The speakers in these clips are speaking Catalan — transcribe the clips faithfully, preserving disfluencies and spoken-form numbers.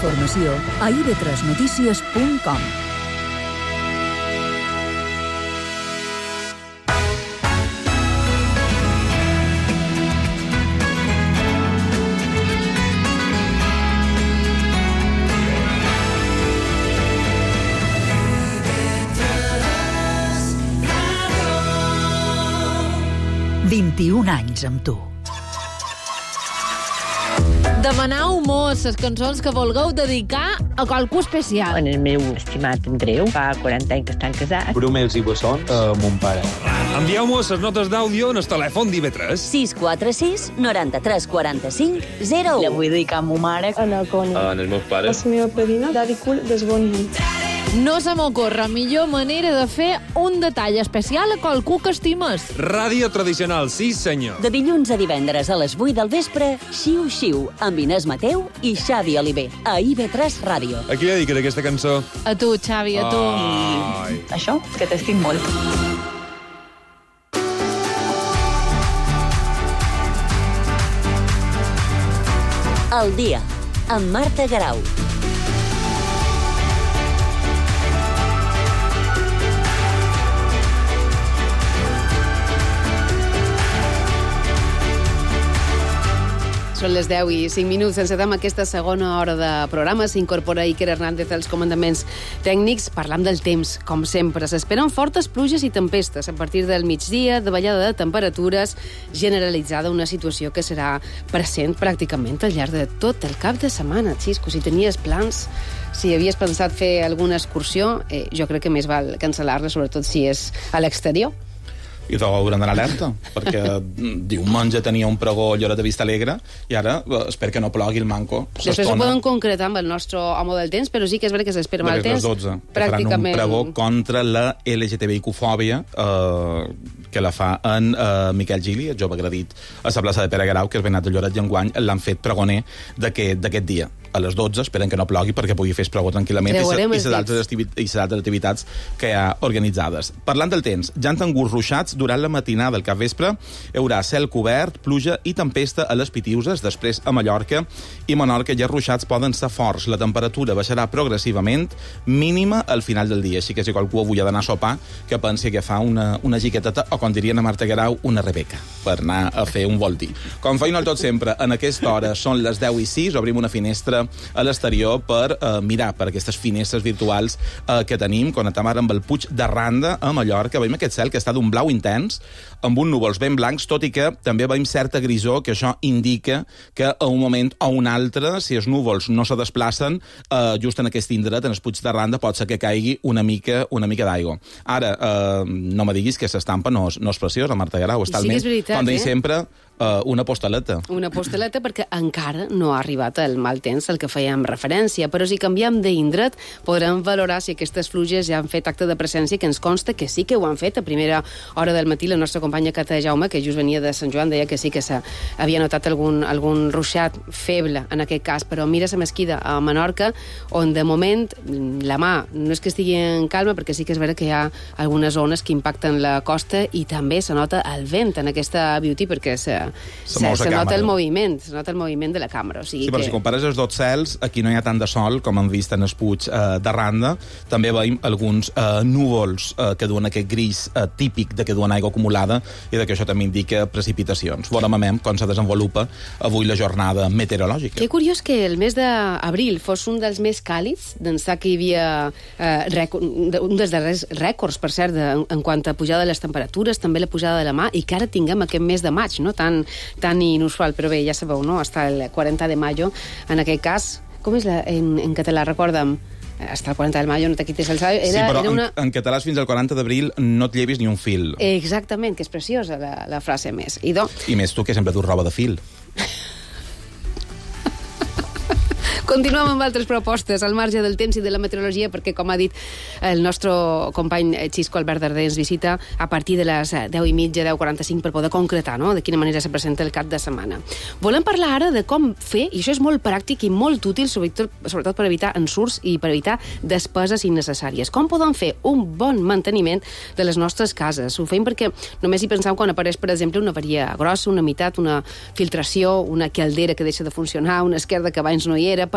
informació a i ve tres notícies punt com. vint-i-un anys amb tu. Demanau mos les cançons que vulgueu dedicar a qualcú especial. En el meu estimat Andreu, fa quaranta anys que estan casats. Brumels i bessons a mon pare. Envieu-mos les notes d'àudio en el telèfon d'I V tres. sis quatre sis, noranta-tres, quaranta-cinc, zero u. La vull dedicar a ma mare. A la Connie. En els meus A pares. la meva padrina, Daddy Cool, desboni. No se m'ocorre millor manera de fer un detall especial a qualcú que estimes. Ràdio tradicional, sí senyor. De dilluns a divendres a les vuit del vespre, Xiu Xiu, amb Inés Mateu i Xavi Oliver, a I V tres Ràdio. A qui li dediques aquesta cançó? A tu, Xavi, a tu. Ai. Això, que t'estic molt. El dia, amb Marta Garau. Són les deu i cinc minuts. Encetem aquesta segona hora de programa. S'incorpora Iker Hernández als comandaments tècnics. Parlam del temps, com sempre. S'esperen fortes pluges i tempestes a partir del migdia, de ballada de temperatures generalitzada, una situació que serà present pràcticament al llarg de tot el cap de setmana. Xisco, si tenies plans, si havies pensat fer alguna excursió, eh, jo crec que més val cancel·lar-la, sobretot si és a l'exterior. I hauran d'anar alerta, perquè diumenge tenia un pregó a Lloret de Vista Alegre i ara eh, espero que no plogui el manco. Després ho podem concretar amb el nostre home del temps, però sí que és veritat que s'espera mal temps. dotze, que faran un pregó contra la L G T B I Q-fòbia eh, que la fa en eh, Miquel Gili, el jove agredit a la plaça de Pere Garau, que és venat de Lloret i enguany l'han fet pregoner d'aquest dia. A les dotze, esperen que no plogui perquè pugui fer el pregó tranquil·lament Creuarem i les altres activitats que hi ha organitzades. Parlant del temps, ja han tingut ruixats durant la matinada del capvespre. Hi haurà cel cobert, pluja i tempesta a les Pitiuses, després a Mallorca i Menorca, i els ruixats poden ser forts. La temperatura baixarà progressivament, mínima al final del dia. Així que si qualcú avui ha d'anar a sopar, que pensi que fa una, una giqueteta, o com dirien a Marta Garau, una rebeca, per anar a fer un voltí. Com feina el tot sempre, en aquesta hora són les deu i sis, obrim una finestra a l'exterior per eh, mirar per aquestes finestres virtuals eh, que tenim. Connectem ara amb el Puig de Randa, a Mallorca. Veiem aquest cel que està d'un blau intens, amb uns núvols ben blancs, tot i que també veiem certa grisor, que això indica que a un moment o un altre, si els núvols no se desplacen, eh, just en aquest indret, en el Puig de Randa, pot ser que caigui una mica una mica d'aigua. Ara, eh, no me diguis que s'estampa no, no és preciosa, Marta Garau. Està sí que és veritat, com deia eh? sempre, uh, una postaleta. Una postaleta perquè encara no ha arribat el mal temps al que fèiem referència, però si canviem d'indret podrem valorar si aquestes pluges ja han fet acte de presència, que ens consta que sí que ho han fet. A primera hora del matí la nostra companya Cata Jaume, que just venia de Sant Joan, deia que sí que s'havia notat algun, algun ruixat feble en aquest cas, però mira la mesquida a Menorca, on de moment la mà no és que estigui en calma, perquè sí que és vera que hi ha algunes zones que impacten la costa i també se nota el vent en aquesta beauty, perquè se, se, se, se nota el moviment, se nota el moviment de la càmera. O sigui sí, però que... si compares els dos cels, aquí no hi ha tant de sol com hem vist en el Puig eh, de Randa. També veiem alguns eh, núvols eh, que duen aquest gris eh, típic de que duen aigua acumulada i de que això també indica precipitacions. Veurem a com se desenvolupa avui la jornada meteorològica. Que curiós que el mes d'abril fos un dels més càlids, d'ençà que hi havia eh, rècord, un dels darrers rècords, per cert, de, en quant a pujada de les temperatures, també la pujada de la mà, i que ara tinguem aquest mes de maig, no? tan, tan inusual. Però bé, ja sabeu, no? Hasta el quaranta de mayo, en aquest cas, com és la, en, en català, recorda'm, hasta el quaranta de mayo no te quites el savi. Era, sí, però era una... en, en català fins al quaranta d'abril no et llevis ni un fil. Exactament, que és preciosa la, la frase més. I, do... I més tu, que sempre dus roba de fil. Continuem amb altres propostes al marge del temps i de la meteorologia, perquè, com ha dit el nostre company Xisco Albert Darder, ens visita a partir de les deu i mitja, deu quaranta-cinc, per poder concretar, no?, de quina manera se presenta el cap de setmana. Volem parlar ara de com fer, i això és molt pràctic i molt útil, sobretot, sobretot per evitar ensurts i per evitar despeses innecessàries. Com podem fer un bon manteniment de les nostres cases? Ho fem perquè només hi pensam quan apareix, per exemple, una avaria grossa, una meitat, una filtració, una caldera que deixa de funcionar, una esquerda que abans no hi era, per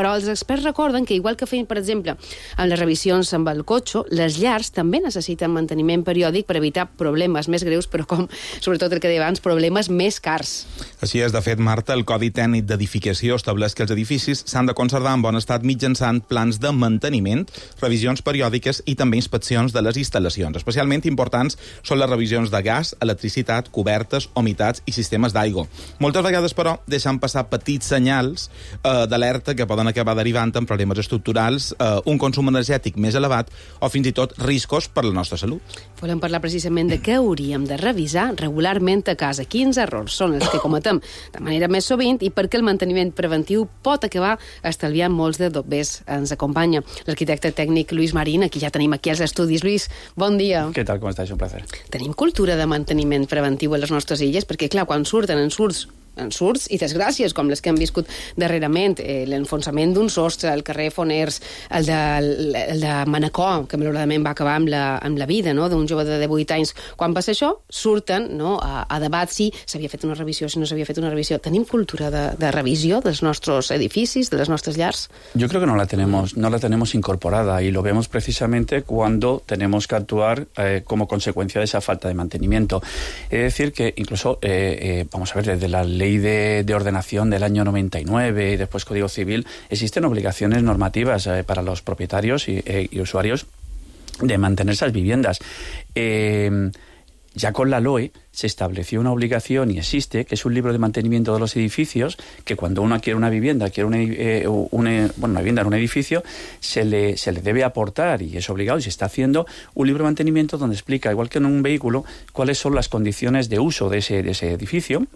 Però els experts recorden que, igual que feien, per exemple, amb les revisions amb el cotxe, les llars també necessiten manteniment periòdic per evitar problemes més greus, però com, sobretot el que deia abans, problemes més cars. Així és, de fet, Marta, el Codi Tècnic d'Edificació estableix que els edificis s'han de conservar en bon estat mitjançant plans de manteniment, revisions periòdiques i també inspeccions de les instal·lacions. Especialment importants són les revisions de gas, electricitat, cobertes, humitats i sistemes d'aigua. Moltes vegades, però, deixant passar petits senyals eh, d'alerta que poden acabar derivant en problemes estructurals, eh, un consum energètic més elevat o fins i tot riscos per la nostra salut. Volem parlar precisament de què hauríem de revisar regularment a casa. Quins errors són els que cometem de manera més sovint i per què el manteniment preventiu pot acabar estalviant molts de dobbers. Ens acompanya l'arquitecte tècnic Lluís Marín, aquí ja tenim aquí els estudis. Lluís, bon dia. Què tal, com estàs? Un placer. Tenim cultura de manteniment preventiu a les nostres illes? Perquè, clar, quan surten en surts ensurts i desgràcies, com les que hem viscut darrerament, eh, l'enfonsament d'un sostre al carrer Foners, el de, el de Manacor, que malauradament va acabar amb la, amb la vida, no?, d'un jove de divuit anys. Quan passa això, surten, no?, a, a debat si s'havia fet una revisió, si no s'havia fet una revisió. Tenim cultura de, de revisió dels nostres edificis, de les nostres llars? Yo creo que no la tenemos, no la tenemos incorporada y lo vemos precisamente cuando tenemos que actuar eh, como consecuencia de esa falta de mantenimiento. Es decir, que incluso, eh, eh, vamos a ver, desde la ley De, de ordenación del año noventa y nueve y después Código Civil, existen obligaciones normativas eh, para los propietarios y, eh, y usuarios de mantener esas viviendas. Eh, ya con la L O E se estableció una obligación y existe, que es un libro de mantenimiento de los edificios, que cuando uno adquiere una vivienda, quiere una, eh, una, bueno, una vivienda en un edificio, se le, se le debe aportar, y es obligado, y se está haciendo, un libro de mantenimiento donde explica, igual que en un vehículo, cuáles son las condiciones de uso de ese, de ese edificio,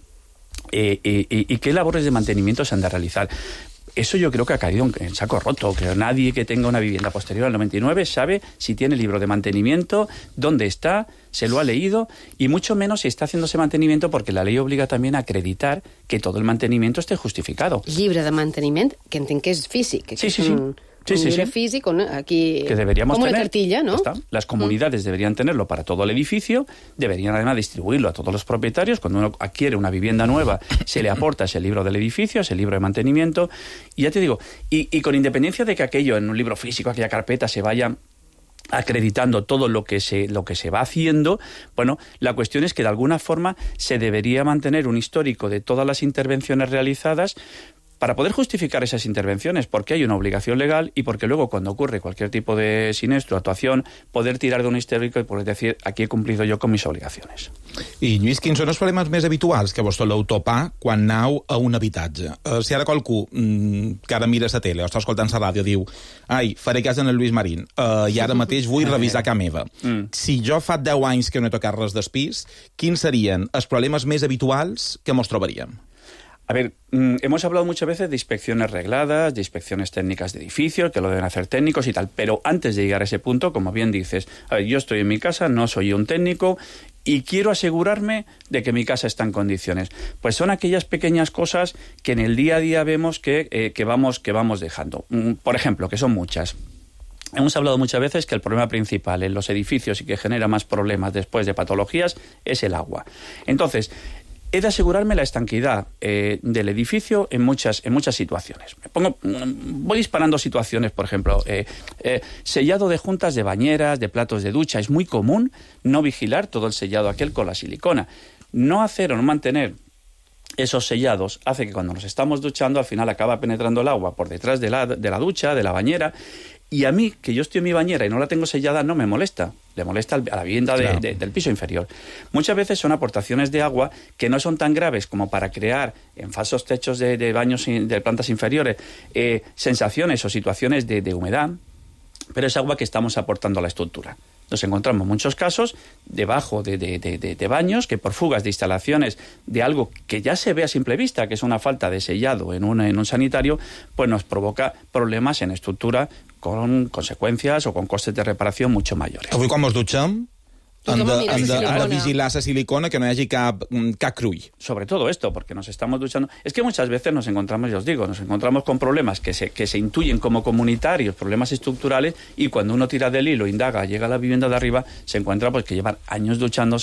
Eh, y, y, y qué labores de mantenimiento se han de realizar. Eso yo creo que ha caído en saco roto, que nadie que tenga una vivienda posterior al noventa y nueve sabe si tiene libro de mantenimiento, dónde está, se lo ha leído, y mucho menos si está haciendo ese mantenimiento, porque la ley obliga también a acreditar que todo el mantenimiento esté justificado. Llibre de manteniment, que entenc que és físic. Que sí, és sí, sí. Un... Sí, un sí, libro sí. físico, ¿no? Aquí, que deberíamos como tener. Una cartilla, ¿no? Está. Las comunidades mm. deberían tenerlo para todo el edificio, deberían además distribuirlo a todos los propietarios. Cuando uno adquiere una vivienda nueva, se le aporta ese libro del edificio, ese libro de mantenimiento, y ya te digo, y, y con independencia de que aquello en un libro físico, aquella carpeta, se vaya acreditando todo lo que se lo que se va haciendo, bueno, la cuestión es que de alguna forma se debería mantener un histórico de todas las intervenciones realizadas, para poder justificar esas intervenciones, porque hay una obligación legal y porque luego, cuando ocurre cualquier tipo de siniestro, actuación, poder tirar de un histórico y poder decir, aquí he cumplido yo con mis obligacions. I, Lluís, quins són els problemes més habituals que vos soleu topar quan aneu a un habitatge? Uh, si ara qualcú mm, que ara mira la tele o està escoltant la ràdio diu ai, faré cas en el Lluís Marín uh, i ara mateix vull revisar casa meva. Mm. Si jo fa deu anys que no he tocat res del pis, quins serien els problemes més habituals que mos trobaríem? A ver, mmm, hemos hablado muchas veces de inspecciones regladas, de inspecciones técnicas de edificios, que lo deben hacer técnicos y tal, pero antes de llegar a ese punto, como bien dices, a ver, yo estoy en mi casa, no soy un técnico y quiero asegurarme de que mi casa está en condiciones. Pues son aquellas pequeñas cosas que en el día a día vemos que, eh, que, vamos, que vamos dejando. Mm, por ejemplo, que son muchas. Hemos hablado muchas veces que el problema principal en los edificios y que genera más problemas después de patologías es el agua. Entonces, he de asegurarme la estanquidad eh, del edificio en muchas, en muchas situaciones. Me pongo, voy disparando situaciones, por ejemplo, eh, eh, sellado de juntas de bañeras, de platos de ducha. Es muy común no vigilar todo el sellado aquel con la silicona. No hacer o no mantener esos sellados hace que cuando nos estamos duchando, al final acaba penetrando el agua por detrás de la, de la ducha, de la bañera. Y a mí, que yo estoy en mi bañera y no la tengo sellada, no me molesta. Le molesta a la vivienda de, claro. de, del piso inferior. Muchas veces son aportaciones de agua que no son tan graves como para crear en falsos techos de, de baños de plantas inferiores eh, sensaciones o situaciones de, de humedad, pero es agua que estamos aportando a la estructura. Nos encontramos en muchos casos debajo de, de, de, de, de baños que por fugas de instalaciones de algo que ya se ve a simple vista, que es una falta de sellado en un, en un sanitario, pues nos provoca problemas en estructura con consecuencias o con costes de reparación mucho mayores. Avui quan mos dutxem, hem de, hem de, hem de vigilar la silicona, que no hi hagi cap, cap crull. Sobre todo esto, porque nos estamos duchando. Es que muchas veces nos encontramos, ya os digo, nos encontramos con problemas que se, que se intuyen como comunitarios, problemas estructurales, y cuando uno tira del hilo, indaga, llega a la vivienda de arriba, se encuentra pues que llevan años duchándose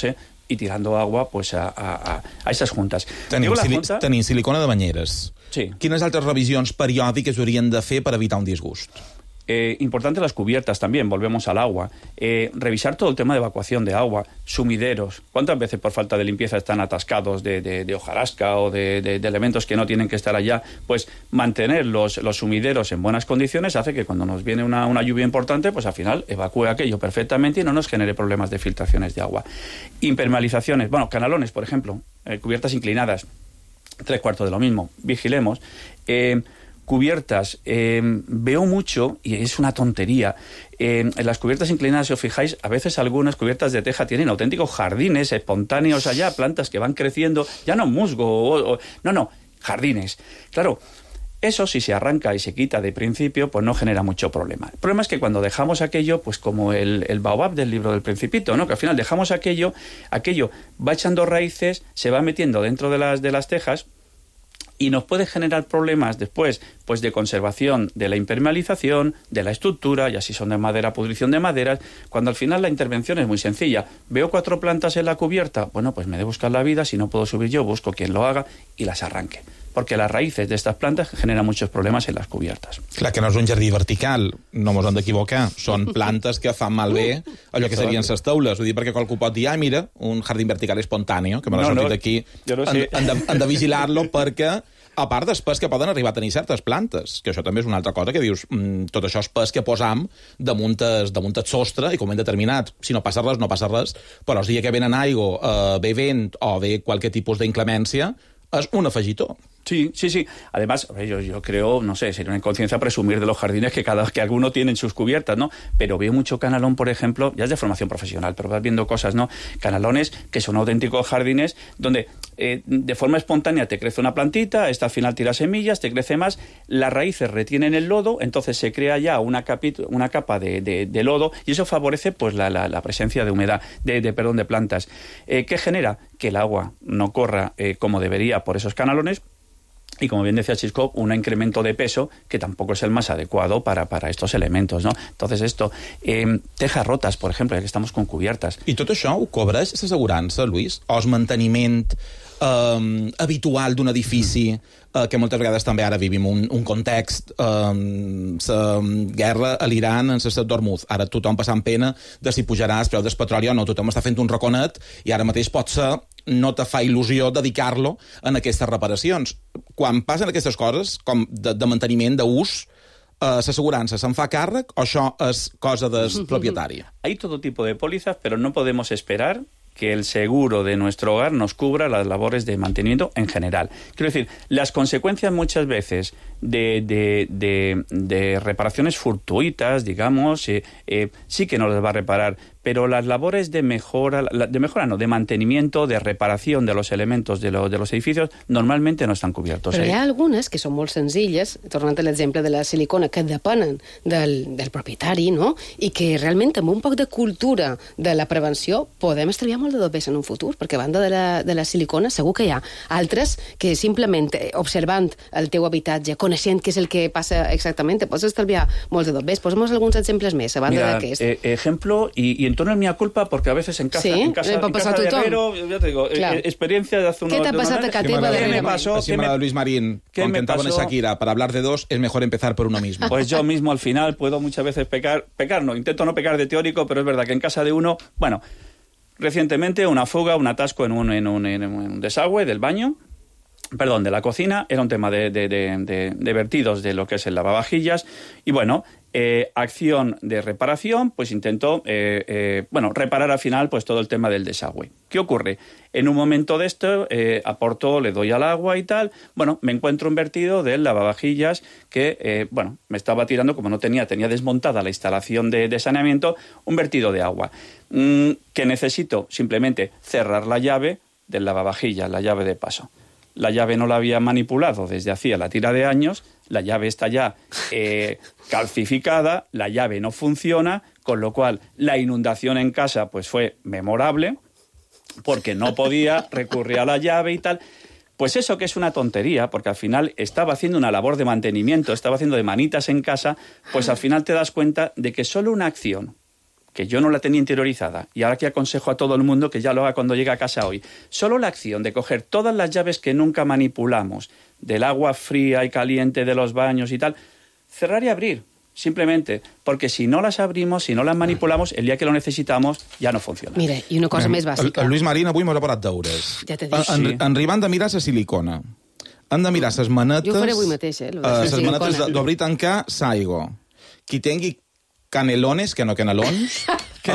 y tirando agua pues a, a, a esas juntas. Tenim, Digo la sili junta... tenim silicona de banyeres. Sí. Quines altres revisions periòdiques haurien de fer per evitar un disgust? Eh, importante las cubiertas también, volvemos al agua. Eh, revisar todo el tema de evacuación de agua, sumideros. ¿Cuántas veces por falta de limpieza están atascados de, de, de hojarasca o de, de, de elementos que no tienen que estar allá? Pues mantener los, los sumideros en buenas condiciones hace que cuando nos viene una, una lluvia importante, pues al final evacúe aquello perfectamente y no nos genere problemas de filtraciones de agua. Impermeabilizaciones, bueno, canalones, por ejemplo, eh, cubiertas inclinadas, tres cuartos de lo mismo, vigilemos. Eh, Cubiertas, eh, veo mucho, y es una tontería, eh, en las cubiertas inclinadas, si os fijáis, a veces algunas cubiertas de teja tienen auténticos jardines espontáneos allá, plantas que van creciendo, ya no musgo, o, o, no, no, jardines. Claro, eso si se arranca y se quita de principio, pues no genera mucho problema. El problema es que cuando dejamos aquello, pues como el, el baobab del libro del Principito, ¿no? Que al final dejamos aquello, aquello va echando raíces, se va metiendo dentro de las, de las tejas, y nos puede generar problemas después pues de conservación de la impermeabilización, de la estructura, y así son de madera, pudrición de maderas, cuando al final la intervención es muy sencilla. Veo cuatro plantas en la cubierta, bueno, pues me he de buscar la vida, si no puedo subir yo, busco quien lo haga y las arranque. Porque las raíces de estas plantas generan muchos problemas en las cubiertas. Clar, que no és un jardí vertical, no mos hem d'equivocar. Són plantes que fan malbé allò que serien les taules. Vull dir, perquè qualcú pot dir, ah, mira, un jardí vertical espontani, que me l'ha no, sortit no, aquí. Jo no Han, sé. han, de, han de vigilar-lo perquè, a part després que poden arribar a tenir certes plantes, que això també és una altra cosa que dius, mmm, tot això és pes que posam damunt el, damunt el sostre i com hem determinat, si no passa res, no passa res, però el dia que venen aigua, eh, ve vent o ve qualque tipus d'inclemència, és un afegitó. Sí, sí, sí. Además, yo, yo creo, no sé, sería una inconsciencia presumir de los jardines que cada que alguno tiene en sus cubiertas, ¿no? Pero veo mucho canalón, por ejemplo, ya es de formación profesional, pero vas viendo cosas, ¿no? Canalones que son auténticos jardines donde eh, de forma espontánea te crece una plantita, esta al final tira semillas, te crece más, las raíces retienen el lodo, entonces se crea ya una, capi, una capa de, de, de lodo y eso favorece pues la, la, la presencia de humedad, de, de, perdón, de plantas. Eh, ¿Qué genera? Que el agua no corra eh, como debería por esos canalones. Y como bien decía Chisco, un incremento de peso que tampoco es el más adecuado para, para estos elementos, ¿no? Entonces esto, eh, tejas rotas, por ejemplo, ya que estamos con cubiertas. I tot això ho cobreix l'assegurança, Lluís? O el manteniment eh, habitual d'un edifici, eh, que moltes vegades també ara vivim un, un context, eh, la guerra a l'Iran en l'estat d'Hormuz. Ara tothom passant pena de si pujarà el preu del petroli o no. Tothom està fent un raconet i ara mateix pot ser no te fa il·lusió dedicar-lo en aquestes reparacions. Quan passen aquestes coses, com de, de manteniment, d'ús, eh, l'assegurança se'n fa càrrec o això és cosa del propietari? Hay todo tipo de pólizas, pero no podemos esperar que el seguro de nuestro hogar nos cubra las labores de mantenimiento en general. Quiero decir, las consecuencias muchas veces de, de, de, de reparaciones fortuitas, digamos, eh, eh, sí que nos las va a reparar, pero las labores de mejora, de mejora no, de mantenimiento, de reparación de los elementos de, lo, de los edificios, normalmente no están cubiertos. Però eh? hi ha algunes que són molt senzilles, tornant a l'exemple de la silicona, que depenen del, del propietari, no? I que realment amb un poc de cultura de la prevenció podem estalviar molt de dobbers en un futur, perquè a banda de la, de la silicona segur que hi ha altres que simplement observant el teu habitatge, coneixent què és el que passa exactament, te pots estalviar molt de dobbers. Posa'm alguns exemples més, a banda Mira, d'aquest. Eh, ejemplo, y, y en torno a mi culpa, porque a veces en casa, sí, en casa, en casa de herrero, ya te digo, eh, experiencia de hace unos... ¿Qué te ha pasado a ti, ¿Qué me pasó? Així m'agrada Luis Marín, com cantava Shakira, para hablar de dos es mejor empezar por uno mismo. Pues yo mismo al final puedo muchas veces pecar, pecar no, intento no pecar de teórico, pero es verdad que en casa de uno, bueno, recientemente una fuga, un atasco en un, en un, en un desagüe del baño, perdón, de la cocina, era un tema de, de, de, de, de vertidos de lo que es el lavavajillas, y bueno, eh, acción de reparación, pues intentó, eh, eh, bueno, reparar al final pues todo el tema del desagüe. ¿Qué ocurre? En un momento de esto, eh, aporto, le doy al agua y tal, bueno, me encuentro un vertido del lavavajillas que, eh, bueno, me estaba tirando, como no tenía, tenía desmontada la instalación de, de saneamiento, un vertido de agua, mm, que necesito simplemente cerrar la llave del lavavajillas, la llave de paso. La llave no la había manipulado desde hacía la tira de años, la llave está ya eh, calcificada, la llave no funciona, con lo cual la inundación en casa pues fue memorable, porque no podía recurrir a la llave y tal. Pues eso que es una tontería, porque al final estaba haciendo una labor de mantenimiento, estaba haciendo de manitas en casa, pues al final te das cuenta de que solo una acción que yo no la tenía interiorizada, y ahora que aconsejo a todo el mundo que ya lo haga cuando llegue a casa hoy, solo la acción de coger todas las llaves que nunca manipulamos, del agua fría y caliente de los baños y tal, cerrar y abrir, simplemente, porque si no las abrimos, si no las manipulamos, el día que lo necesitamos ja no funciona. Mira, i una cosa Mira, més bàsica. El, el Lluís Marín avui m'ha preparat deures. Ja t'he dit. En, Sí. en Ribà han de mirar la silicona. Han de mirar les manetes... Jo ho faré avui mateix, eh, lo de la Les silicona. manetes d'obrir i tancar s'aigua. Qui tingui canelones, que no canelons,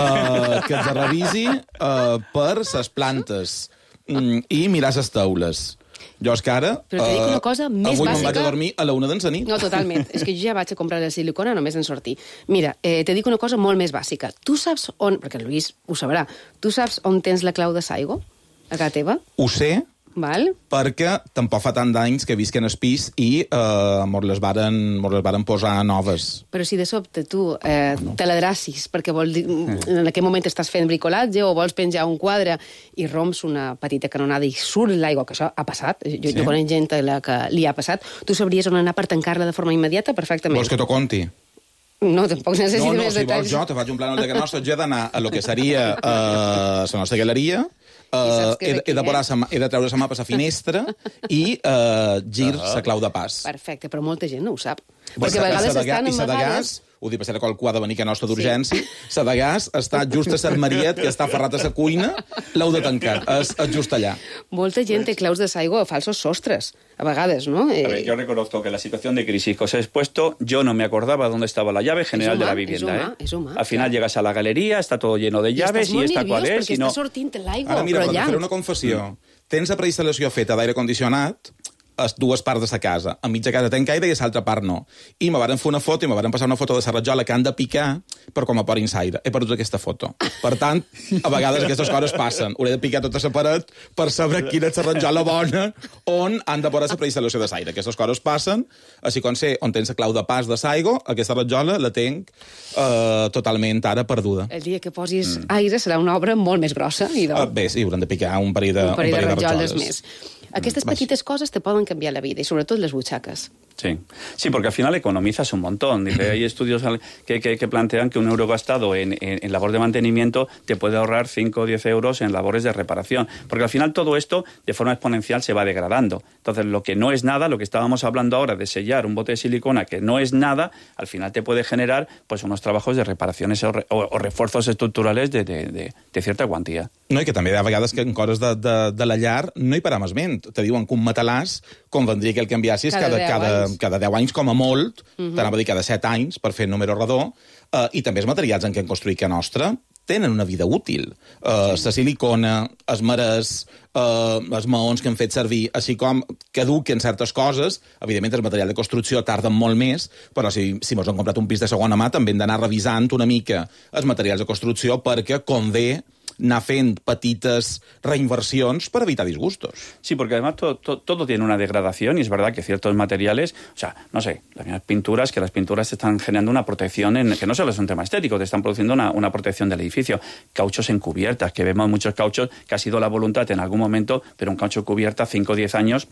uh, que els revisi uh, per les plantes mm, i mirar les taules. Jo és que ara... Però te dic una cosa més avui bàsica... me'n vaig a dormir a la una d'en nit. No, totalment. És que jo ja vaig a comprar la silicona només en sortir. Mira, eh, te dic una cosa molt més bàsica. Tu saps on... Perquè el Lluís ho sabrà. Tu saps on tens la clau de Saigo? A casa teva? Ho sé, Val? perquè tampoc fa tant d'anys que visc en el pis i eh, mos les varen, mos les varen posar noves. Però si de sobte tu eh, te l'adrecis perquè vol dir, en aquell moment estàs fent bricolatge o vols penjar un quadre i romps una petita canonada i surt l'aigua, que això ha passat, jo, Sí. jo conec gent a la que li ha passat, tu sabries on anar per tancar-la de forma immediata perfectament. Vols que t'ho conti? No, tampoc necessito No, no, més si detalls. vols jo, te faig un plànol de que nostre, jo he d'anar a lo que seria uh, la nostra galeria, uh, saps que he, d'aquí, he, de posar eh? sa, he de treure la mà per la finestra i uh, gir la clau de pas. Perfecte, però molta gent no ho sap. Pues Perquè a vegades sa de ga- estan I sa de amagades... gas, ho dic per ser qualcú ha de venir que nostra d'urgència, sa de gas està just a Sant Mariet, que està ferrat a la cuina, l'heu de tancar, és, és just allà. Molta gent té claus de Saigo a falsos sostres, a vegades, no? Eh, A ver, yo reconozco que en la situación de crisis que os he expuesto, yo no me acordaba dónde estaba la llave general humà, de la és vivienda. humà, ¿eh? és humà, Al final clar. llegas a la galería, está todo lleno de I llaves estàs y molt esta cual nerviós es. perquè Y no... està sortint l'aigua, Ara, mira, però et allà... faré una confessió. Tens la preinstal·lació feta d'aire condicionat a dues parts de sa casa. A mitja casa tenc aire i a l'altra part no. I me varen fer una foto i me varen passar una foto de la rajola que han de picar per com a porin l'aire. He perdut aquesta foto. Per tant, a vegades aquestes coses passen. Hauré de picar tota la paret per saber quina és la rajola bona on han de posar la preinstal·lació de l'aire. Aquestes coses passen, així com sé on tens la clau de pas de l'aigua, aquesta rajola la tenc eh, totalment ara perduda. El dia que posis mm. aire serà una obra molt més grossa. I Uh, doncs, bé, sí, haurem de picar un parell de, un parell de rajoles rajoles més. Aquestes Vaja. petites coses te poden canviar la vida, i sobretot les butxaques. Sí. sí, porque al final economizas un montón. Dice, hay estudios al- que, que, que plantean que un euro gastado en, en, en labor de mantenimiento te puede ahorrar cinco o diez euros en labores de reparación. Porque al final todo esto, de forma exponencial, se va degradando. Entonces, lo que no es nada, lo que estábamos hablando ahora de sellar un bote de silicona que no es nada, al final te puede generar pues unos trabajos de reparaciones o, re, o, o refuerzos estructurales de, de, de, de cierta cuantía. No, i que també hi ha vegades que en coses de, de, de la llar no hi param esment. Te diuen que un matalàs convendria que el canviassis Cada cada, deu cada, anys. cada deu anys com a molt, uh -huh. t'anava a dir cada set anys, per fer número redó, uh, i també els materials en què han construït que nostra tenen una vida útil. Uh, la silicona, els marès, uh, els maons que han fet servir, així com caduquen certes coses, evidentment el material de construcció tarden molt més, però si, si mos han comprat un pis de segona mà també hem d'anar revisant una mica els materials de construcció perquè convé anar fent petites reinversions per evitar disgustos. Sí, porque además todo, todo, todo tiene una degradación y es verdad que ciertos materiales, o sea, no sé, las mismas pinturas, que las pinturas te están generando una protección, en, que no solo es un tema estético, te están produciendo una, una protección del edificio. Cauchos en cubiertas, que vemos muchos cauchos que ha sido la voluntad en algún momento, pero un caucho cubierta, cinco o diez años,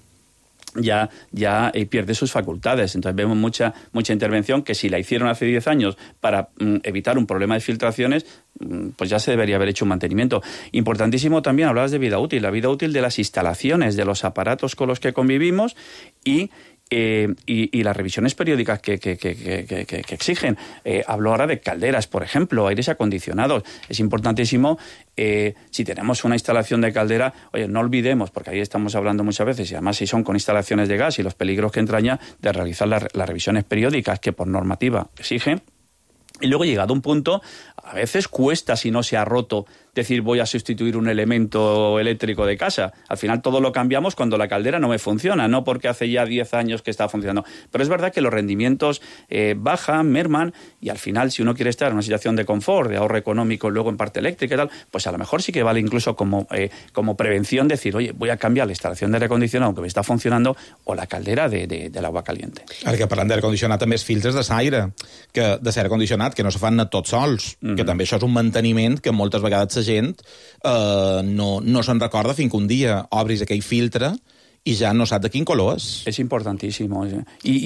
ya, ya eh, pierde sus facultades. Entonces vemos mucha, mucha intervención que si la hicieron hace diez años para mm, evitar un problema de filtraciones, mm, pues ya se debería haber hecho un mantenimiento. Importantísimo también, hablabas de vida útil, la vida útil de las instalaciones, de los aparatos con los que convivimos y Eh, y, y las revisiones periódicas que, que, que, que, que, que exigen. Eh, hablo ahora de calderas, por ejemplo, aires acondicionados. Es importantísimo, eh, si tenemos una instalación de caldera, oye, no olvidemos, porque ahí estamos hablando muchas veces, y además si son con instalaciones de gas y los peligros que entraña, de realizar las, las revisiones periódicas que por normativa exigen. Y luego, llegado a un punto, a veces cuesta, si no se ha roto, decir voy a sustituir un elemento eléctrico de casa. Al final todo lo cambiamos cuando la caldera no me funciona, no porque hace ya diez años que está funcionando. Pero es verdad que los rendimientos eh, bajan, merman, y al final, si uno quiere estar en una situación de confort, de ahorro económico, luego en parte eléctrica y tal, pues a lo mejor sí que vale incluso como, eh, como prevención decir, oye, voy a cambiar la instalación de aire acondicionado que me está funcionando o la caldera de, de, del agua caliente. Ara que parlant d'aire condicionat, també els filtres de l'aire, que de l'aire condicionat, que no se fan tots sols, mm -hmm. que també això és un manteniment que moltes vegades la gent eh, no, no se'n recorda fins que un dia obris aquell filtre i ja no sap de quin color és. Es importantísimo. Y, y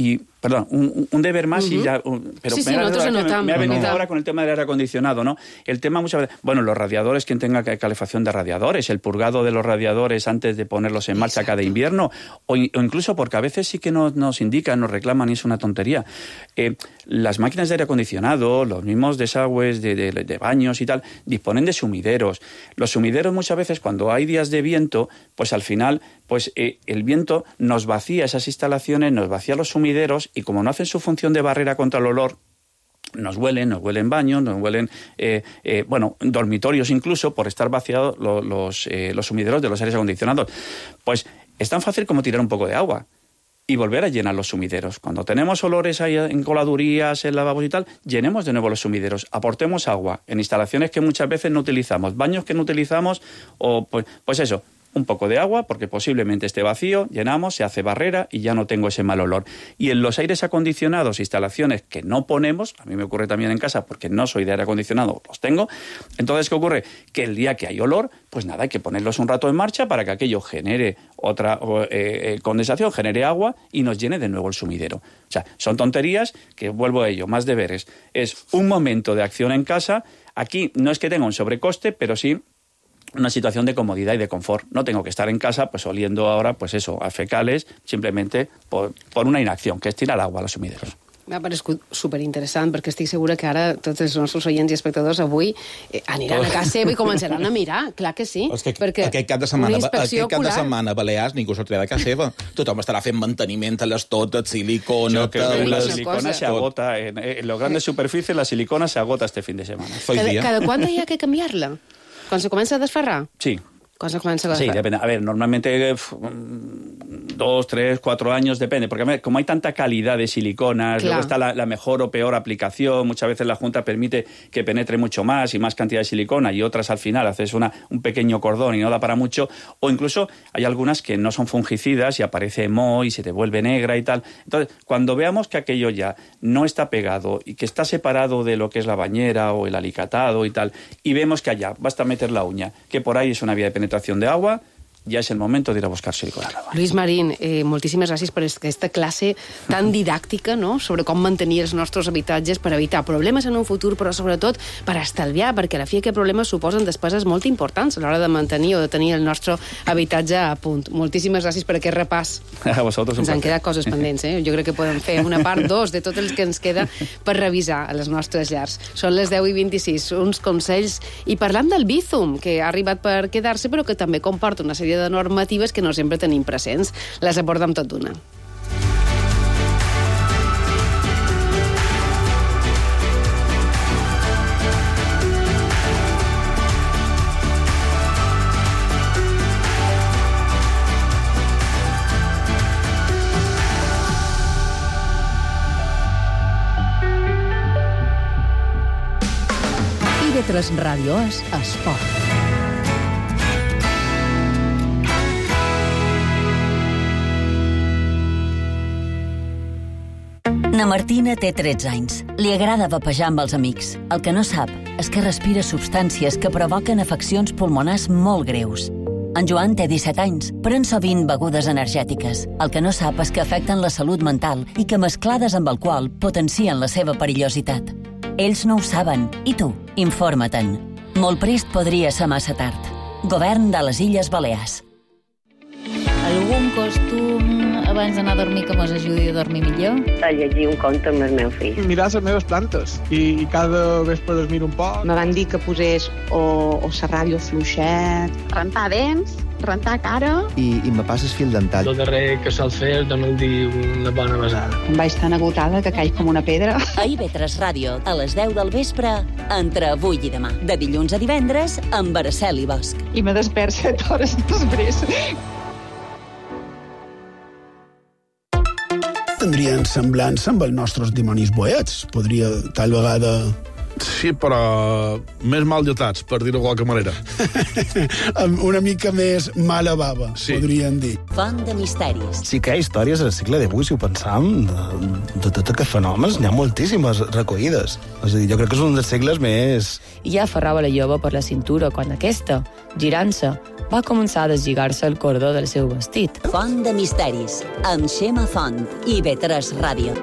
Perdón, un, un deber más uh-huh. y ya... Un, pero sí, sí, nosotros se notamos. Me ha venido ahora con el tema del aire acondicionado, ¿no? El tema muchas veces... Bueno, los radiadores, quien tenga calefacción de radiadores, el purgado de los radiadores antes de ponerlos en marcha cada invierno, o, o incluso porque a veces sí que nos, nos indican, nos reclaman y es una tontería. Eh, las máquinas de aire acondicionado, los mismos desagües de, de, de baños y tal, disponen de sumideros. Los sumideros muchas veces, cuando hay días de viento, pues al final, pues eh, el viento nos vacía esas instalaciones, nos vacía los sumideros, y como no hacen su función de barrera contra el olor, nos huelen, nos huelen baños, nos huelen, eh, eh, bueno, dormitorios incluso, por estar vaciados los, los, eh, los sumideros de los aires acondicionados. Pues es tan fácil como tirar un poco de agua y volver a llenar los sumideros. Cuando tenemos olores ahí en coladurías, en lavabos y tal, llenemos de nuevo los sumideros, aportemos agua en instalaciones que muchas veces no utilizamos, baños que no utilizamos, o pues, pues eso, un poco de agua, porque posiblemente esté vacío, llenamos, se hace barrera y ya no tengo ese mal olor. Y en los aires acondicionados, instalaciones que no ponemos, a mí me ocurre también en casa porque no soy de aire acondicionado, los tengo, entonces ¿qué ocurre? Que el día que hay olor, pues nada, hay que ponerlos un rato en marcha para que aquello genere otra eh, eh, condensación, genere agua y nos llene de nuevo el sumidero. O sea, son tonterías que, vuelvo a ello, más deberes. Es un momento de acción en casa. Aquí no es que tenga un sobrecoste, pero sí una situación de comodidad y de confort. No tengo que estar en casa pues oliendo ahora, pues eso, a fecales, simplemente por, por una inacción, que es tirar agua a los sumideros. M'ha paregut superinteressant, perquè estic segura que ara tots els nostres oients i espectadors avui eh, aniran a casa seva i començaran a mirar, clar que sí. És que aquest cap de setmana, aquest cap de setmana a Balears ningú sortirà de casa seva. Tothom estarà fent manteniment a les totes, silicona, taules... La silicona se agota. En, en los grandes superficies la silicona se agota este fin de semana. Cada, cada quant hi ha que canviar-la? Quan se comença a desferrar? Sí. Cosa que sí, depende. A ver, normalmente uf, dos, tres, cuatro años, depende. Porque a ver, como hay tanta calidad de siliconas, claro, luego está la, la mejor o peor aplicación. Muchas veces la Junta permite que penetre mucho más y más cantidad de silicona, y otras al final haces una, un pequeño cordón y no da para mucho. O incluso hay algunas que no son fungicidas y aparece moho y se te vuelve negra y tal. Entonces, cuando veamos que aquello ya no está pegado y que está separado de lo que es la bañera o el alicatado y tal, y vemos que allá basta meter la uña, que por ahí es una vía de penetración de agua, ja és el moment d'ir a buscar silicona nova. Lluís Marín, eh, moltíssimes gràcies per aquesta classe tan didàctica, no?, sobre com mantenir els nostres habitatges per evitar problemes en un futur, però sobretot per estalviar, perquè a la fi aquests problemes suposen despeses molt importants a l'hora de mantenir o de tenir el nostre habitatge a punt. Moltíssimes gràcies per aquest repàs. A vosaltres un Ens han quedat coses pendents, eh? Jo crec que podem fer una part dos de tot el que ens queda per revisar a les nostres llars. Són les deu i vint-i-sis, uns consells, i parlant del Bizum, que ha arribat per quedar-se, però que també comporta una sèrie de normatives que no sempre tenim presents. Les abordem tot d'una. I ve tres Ràdio és Esport. Na Martina té tretze anys. Li agrada vapejar amb els amics. El que no sap és que respira substàncies que provoquen afeccions pulmonars molt greus. En Joan té disset anys, pren sovint begudes energètiques. El que no sap és que afecten la salut mental i que mesclades amb alcohol potencien la seva perillositat. Ells no ho saben, i tu, informa-te'n. Molt prest podria ser massa tard. Govern de les Illes Balears. Algun costum abans d'anar a dormir que mos ajudi a dormir millor? A llegir un conte amb el meu fill. Mirar les meves plantes i, i cada vespre les miro un poc. Me van dir que posés o, o serrallo fluixet, rentar dents, rentar cara... I, i me passes fil dental. El darrer que sol fer és donar-li una bona besada. Em vaig tan agotada que caig com una pedra. A I V tres Ràdio, a les deu del vespre, entre avui i demà. De dilluns a divendres, amb Araceli Bosch. I me despert set hores després. Tindrien semblança amb els nostres dimonis boets. Podria, tal vegada, Sí, però més mal dotats, per dir-ho de qualque manera. Una mica més mala baba, sí. Podríem dir. Font de misteris. Sí que hi ha històries al segle divuit, si ho pensam, de, de tots aquests fenòmens, n'hi ha moltíssimes recollides. És a dir, jo crec que és un dels segles més... I ja aferrava la jove per la cintura quan aquesta, girant-se, va començar a deslligar-se el cordó del seu vestit. Font de misteris, amb Xema Font i I V tres Ràdio.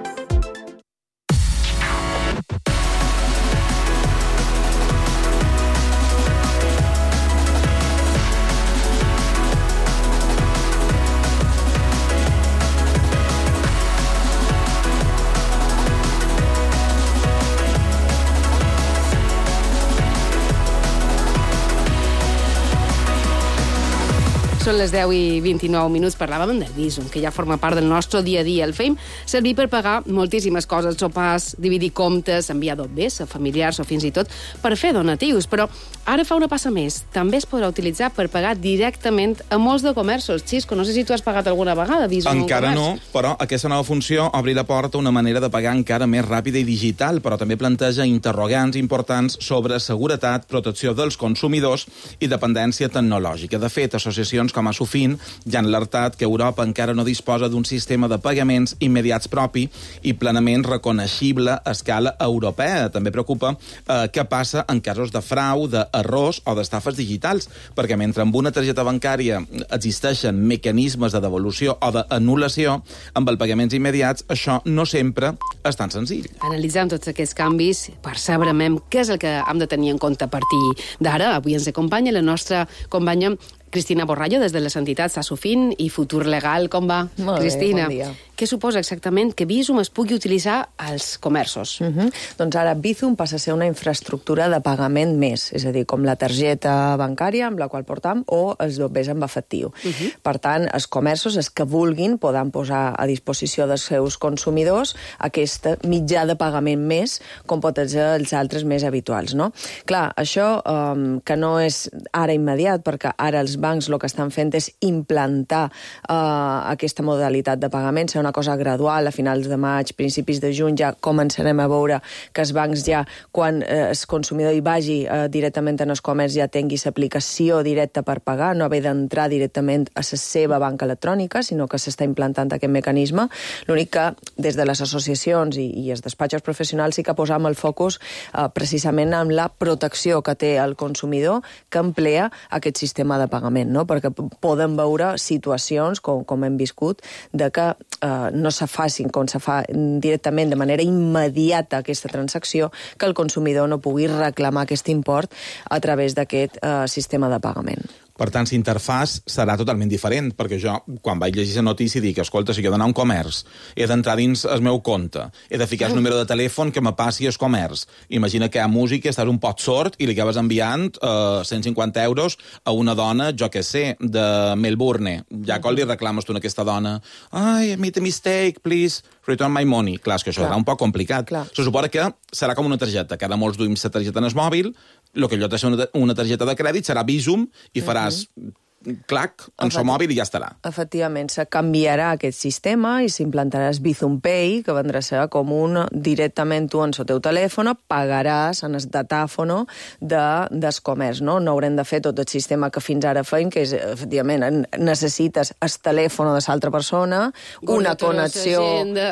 Són les deu i vint-i-nou minuts. Parlàvem del Bizum, que ja forma part del nostre dia a dia. El feim servir per pagar moltíssimes coses, sopars, dividir comptes, enviar dobbers a familiars o fins i tot per fer donatius. Però ara fa una passa més. També es podrà utilitzar per pagar directament a molts de comerços. Xisco, no sé si tu has pagat alguna vegada Bizum. Encara no, però aquesta nova funció obri la porta a una manera de pagar encara més ràpida i digital, però també planteja interrogants importants sobre seguretat, protecció dels consumidors i dependència tecnològica. De fet, associacions com a Sofin ja han alertat que Europa encara no disposa d'un sistema de pagaments immediats propi i plenament reconeixible a escala europea. També preocupa eh, què passa en casos de frau, d'errors o d'estafes digitals, perquè mentre amb una targeta bancària existeixen mecanismes de devolució o d'anul·lació, amb els pagaments immediats això no sempre és tan senzill. Analitzant tots aquests canvis, per saber què és el que hem de tenir en compte a partir d'ara, avui ens acompanya la nostra companya Cristina Borrallo, des de les entitats Asofin i Futur Legal. Com va, Molt Cristina? Bé, bon dia. Què suposa exactament que Bizum es pugui utilitzar als comerços? Uh -huh. Doncs ara Bizum passa a ser una infraestructura de pagament més, és a dir, com la targeta bancària amb la qual portam o els dobbers amb efectiu. Uh -huh. Per tant, els comerços, els que vulguin, poden posar a disposició dels seus consumidors aquest mitjà de pagament més, com pot ser els altres més habituals, no? Clar, això um, que no és ara immediat, perquè ara els bancs el que estan fent és implantar uh, aquesta modalitat de pagament, serà una cosa gradual, a finals de maig, principis de juny, ja començarem a veure que els bancs ja, quan eh, el consumidor hi vagi eh, directament en el comerç, ja tingui l'aplicació directa per pagar, no haver d'entrar directament a la seva banca electrònica, sinó que s'està implantant aquest mecanisme. L'únic que, des de les associacions i, i els despatxos professionals, sí que posam el focus eh, precisament en la protecció que té el consumidor que emplea aquest sistema de pagament, no? Perquè poden veure situacions, com, com hem viscut, de que eh, no se facin com se fa directament de manera immediata aquesta transacció, que el consumidor no pugui reclamar aquest import a través d'aquest eh, sistema de pagament. Per tant, l'interfàs serà totalment diferent, perquè jo, quan vaig llegir la notícia, dic, escolta, si jo he d'anar a un comerç, he d'entrar dins el meu compte, he de ficar el número de telèfon que me passi al comerç. Imagina que hi ha música, estàs un pot sord i li acabes enviant eh, cent cinquanta euros a una dona, jo què sé, de Melbourne. Ja quan li reclames tu a aquesta dona, ai, I made a mistake, please, return my money. Clar, és que això Clar. serà un poc complicat. Clar. Se suposa que serà com una targeta, que ara molts duim la targeta en el mòbil, el que jo té una targeta de crèdit serà Bizum i faràs uh-huh. clac, en el mòbil i ja estarà. Efectivament, se canviarà aquest sistema i s'implantarà el Bizum Pay, que vendrà a ser com un directament tu en el teu telèfon pagaràs en el datàfono de, del comerç, no? No haurem de fer tot el sistema que fins ara feim, que és, efectivament, necessites el telèfon de l'altra persona, una connexió,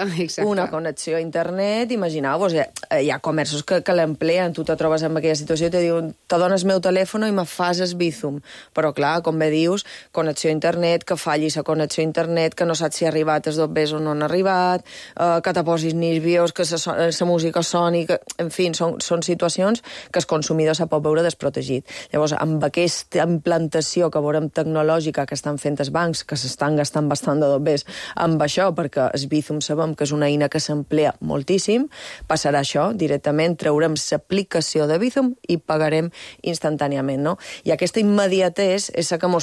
una connexió a internet, imagineu-vos, hi, hi ha comerços que, que l'empleen, tu te trobes en aquella situació i te diuen, te dones el meu telèfon i me fas el Bizum. Però clar, com bé dius, connexió a internet, que falli la connexió a internet, que no saps si ha arribat els dobbers o no han arribat, eh, que te posis nerviós, que la música soni, que, en fi, són, són situacions que el consumidor se pot veure desprotegit. Llavors, amb aquesta implantació que veurem tecnològica que estan fent els bancs, que s'estan gastant bastant de dobbers amb això, perquè el Bizum sabem que és una eina que s'emplea moltíssim, passarà això, directament traurem l'aplicació de Bizum i pagarem instantàniament, no? I aquesta immediatesa és la que ens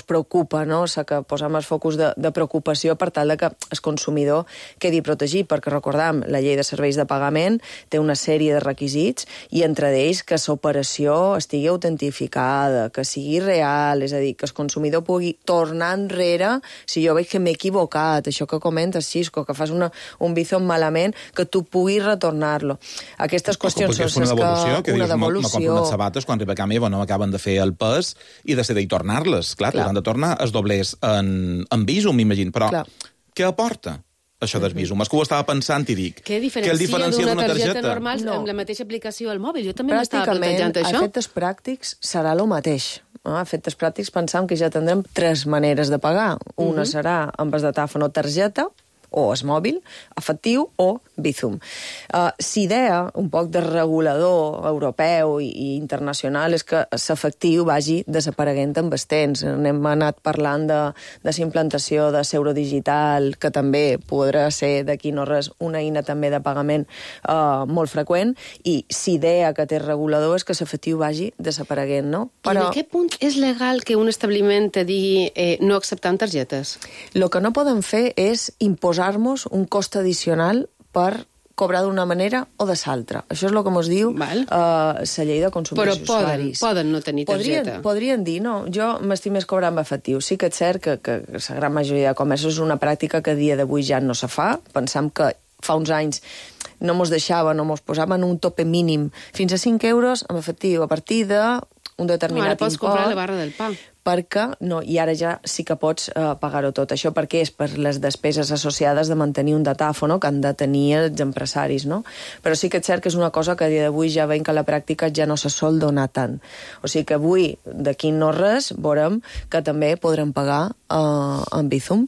mos preocupa, no? O sigui, que posem el focus de, de preocupació per tal de que el consumidor quedi protegit, perquè recordam, la llei de serveis de pagament té una sèrie de requisits i entre ells que l'operació estigui autentificada, que sigui real, és a dir, que el consumidor pugui tornar enrere si jo veig que m'he equivocat, això que comentes, Xisco, que fas una, un bizum malament, que tu puguis retornar-lo. Aquestes qüestions són una devolució, que, que una dius, devolució. me compro unes sabates, quan arriba a casa meva no m'acaben de fer el pes i decidir tornar-les. Clar, Clar. han de tornar els doblers en, en Bizum, m'imagino. Però Clar. què aporta això del Bizum? És que ho estava pensant i dic... Què diferencia, diferencia d'una targeta, targeta normal no. amb la mateixa aplicació al mòbil? Jo també m'estava plantejant això. Pràcticament, a efectes pràctics, serà el mateix. A efectes pràctics pensam que ja tindrem tres maneres de pagar. Una uh -huh. serà amb el datàfon o targeta, o es mòbil, efectiu o Bizum. Uh, S'idea, un poc de regulador europeu i, i internacional, és que l'efectiu vagi desapareguent amb el temps. N'hem anat parlant de, de la implantació de l'euro digital, que també podrà ser d'aquí no res una eina també de pagament uh, molt freqüent, i s'idea que té regulador és que l'efectiu vagi desapareguent, no? Però... I en què punt és legal que un establiment te digui eh, no acceptant targetes? El que no poden fer és imposar un cost addicional per cobrar d'una manera o de l'altra. Això és el que ens diu la uh, llei de consumidors Però poden, usuaris. poden no tenir targeta. Podrien, podrien dir, no, jo m'estic més cobrant efectiu. Sí que és cert que, que la gran majoria de comerços és una pràctica que a dia d'avui ja no se fa. Pensam que fa uns anys no mos deixaven o mos posaven un tope mínim fins a cinc euros amb efectiu a partir d'un determinat import. Ara pots import, comprar la barra del pa. Perquè, no, i ara ja sí que pots uh, pagar-ho tot. Això perquè és per les despeses associades de mantenir un datàfon, no?, que han de tenir els empresaris, no? Però sí que és cert que és una cosa que a dia d'avui ja veiem que la pràctica ja no se sol donar tant. O sigui que avui, d'aquí no res, veurem que també podrem pagar uh, amb Bizum.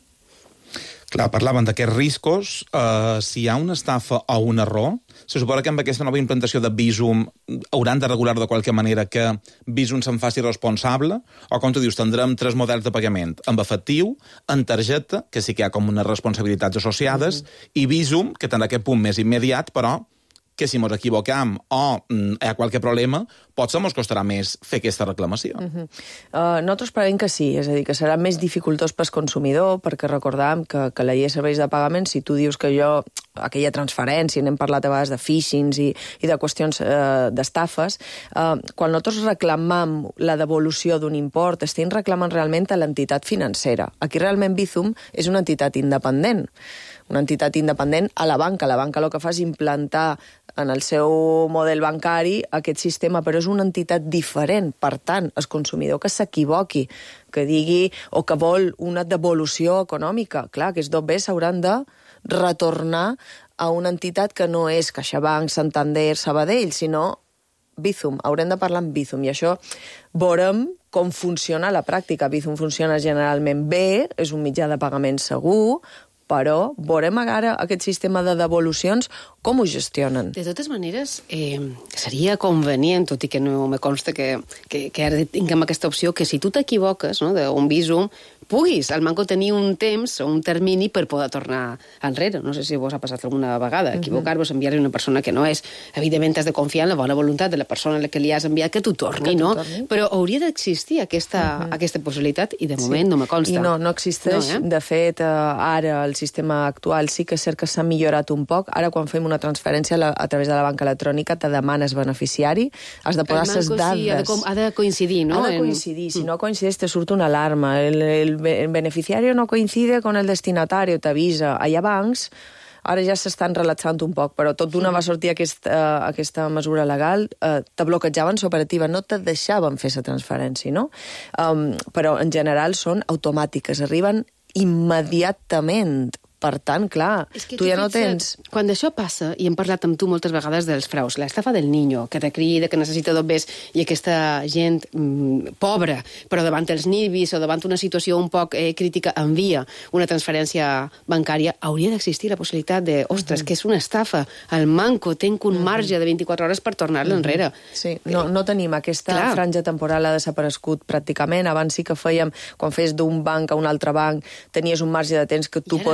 Clar, parlaven d'aquests riscos. Uh, si hi ha una estafa o un error, se suposa que amb aquesta nova implantació de Bizum hauran de regular de qualque manera que Bizum se'n faci responsable, o com tu dius, tindrem tres models de pagament, amb efectiu, en targeta, que sí que hi ha com unes responsabilitats associades, mm-hmm. i Bizum, que tindrà aquest punt més immediat, però que si ens equivoquem o mm, hi ha qualque problema, potser ens costarà més fer aquesta reclamació. Uh -huh. uh, nosaltres preveiem que sí, és a dir, que serà més dificultós pel consumidor, perquè recordam que, que la llei de serveis de pagament, si tu dius que jo, aquella transferència, n'hem parlat a vegades de phishings i, i de qüestions uh, d'estafes, uh, quan nosaltres reclamam la devolució d'un import, estem reclamant realment a l'entitat financera. Aquí realment Bizum és una entitat independent, una entitat independent a la banca. La banca el que fa és implantar en el seu model bancari aquest sistema, però és una entitat diferent. Per tant, el consumidor que s'equivoqui, que digui o que vol una devolució econòmica, clar, que és d'on bé s'hauran de retornar a una entitat que no és CaixaBank, Santander, Sabadell, sinó Bizum. Haurem de parlar amb Bizum, i això veurem com funciona a la pràctica. Bizum funciona generalment bé, és un mitjà de pagament segur, però veurem ara aquest sistema de devolucions com ho gestionen. De totes maneres, eh, seria convenient, tot i que no me consta que, que, que ara tinguem aquesta opció, que si tu t'equivoques, no, d'un Bizum, puguis al manco tenir un temps o un termini per poder tornar enrere. No sé si vos ha passat alguna vegada, equivocar-vos, enviar-li a una persona que no és. Evidentment has de confiar en la bona voluntat de la persona a la que li has enviat que t'ho torni, que no? Torni. Però hauria d'existir aquesta, uh -huh. aquesta possibilitat i de moment sí. no me consta. I no, no existeix. No, eh? De fet, ara el sistema actual sí que és cert que s'ha millorat un poc. Ara quan fem una transferència a través de la banca electrònica te demanes beneficiari, has de posar les dades. Sí, ha de, ha de coincidir, no? Ha de coincidir. En... Si no coincideix te surt una alarma. El, el el beneficiario no coincide con el destinatario, t'avisa. Hi ha bancs, ara ja s'estan relaxant un poc, però tot d'una va sortir aquest, uh, aquesta mesura legal, uh, te bloquejaven l'operativa, no te deixaven fer la transferència, no? Um, però en general són automàtiques, arriben immediatament. Per tant, clar, tu ja no tens... Quan això passa, i hem parlat amb tu moltes vegades dels fraus, l'estafa del niño, que te crida, que necessita dobbers, i aquesta gent mm, pobra, però davant els nivis o davant una situació un poc eh, crítica, envia una transferència bancària, hauria d'existir la possibilitat de, ostres, uh -huh. que és una estafa, el manco tenc un uh -huh. marge de vint-i-quatre hores per tornar-la uh -huh. enrere. Sí, no, no tenim aquesta clar. franja temporal, ha desaparegut pràcticament. Abans sí que fèiem, quan fes d'un banc a un altre banc, tenies un marge de temps que tu podries no?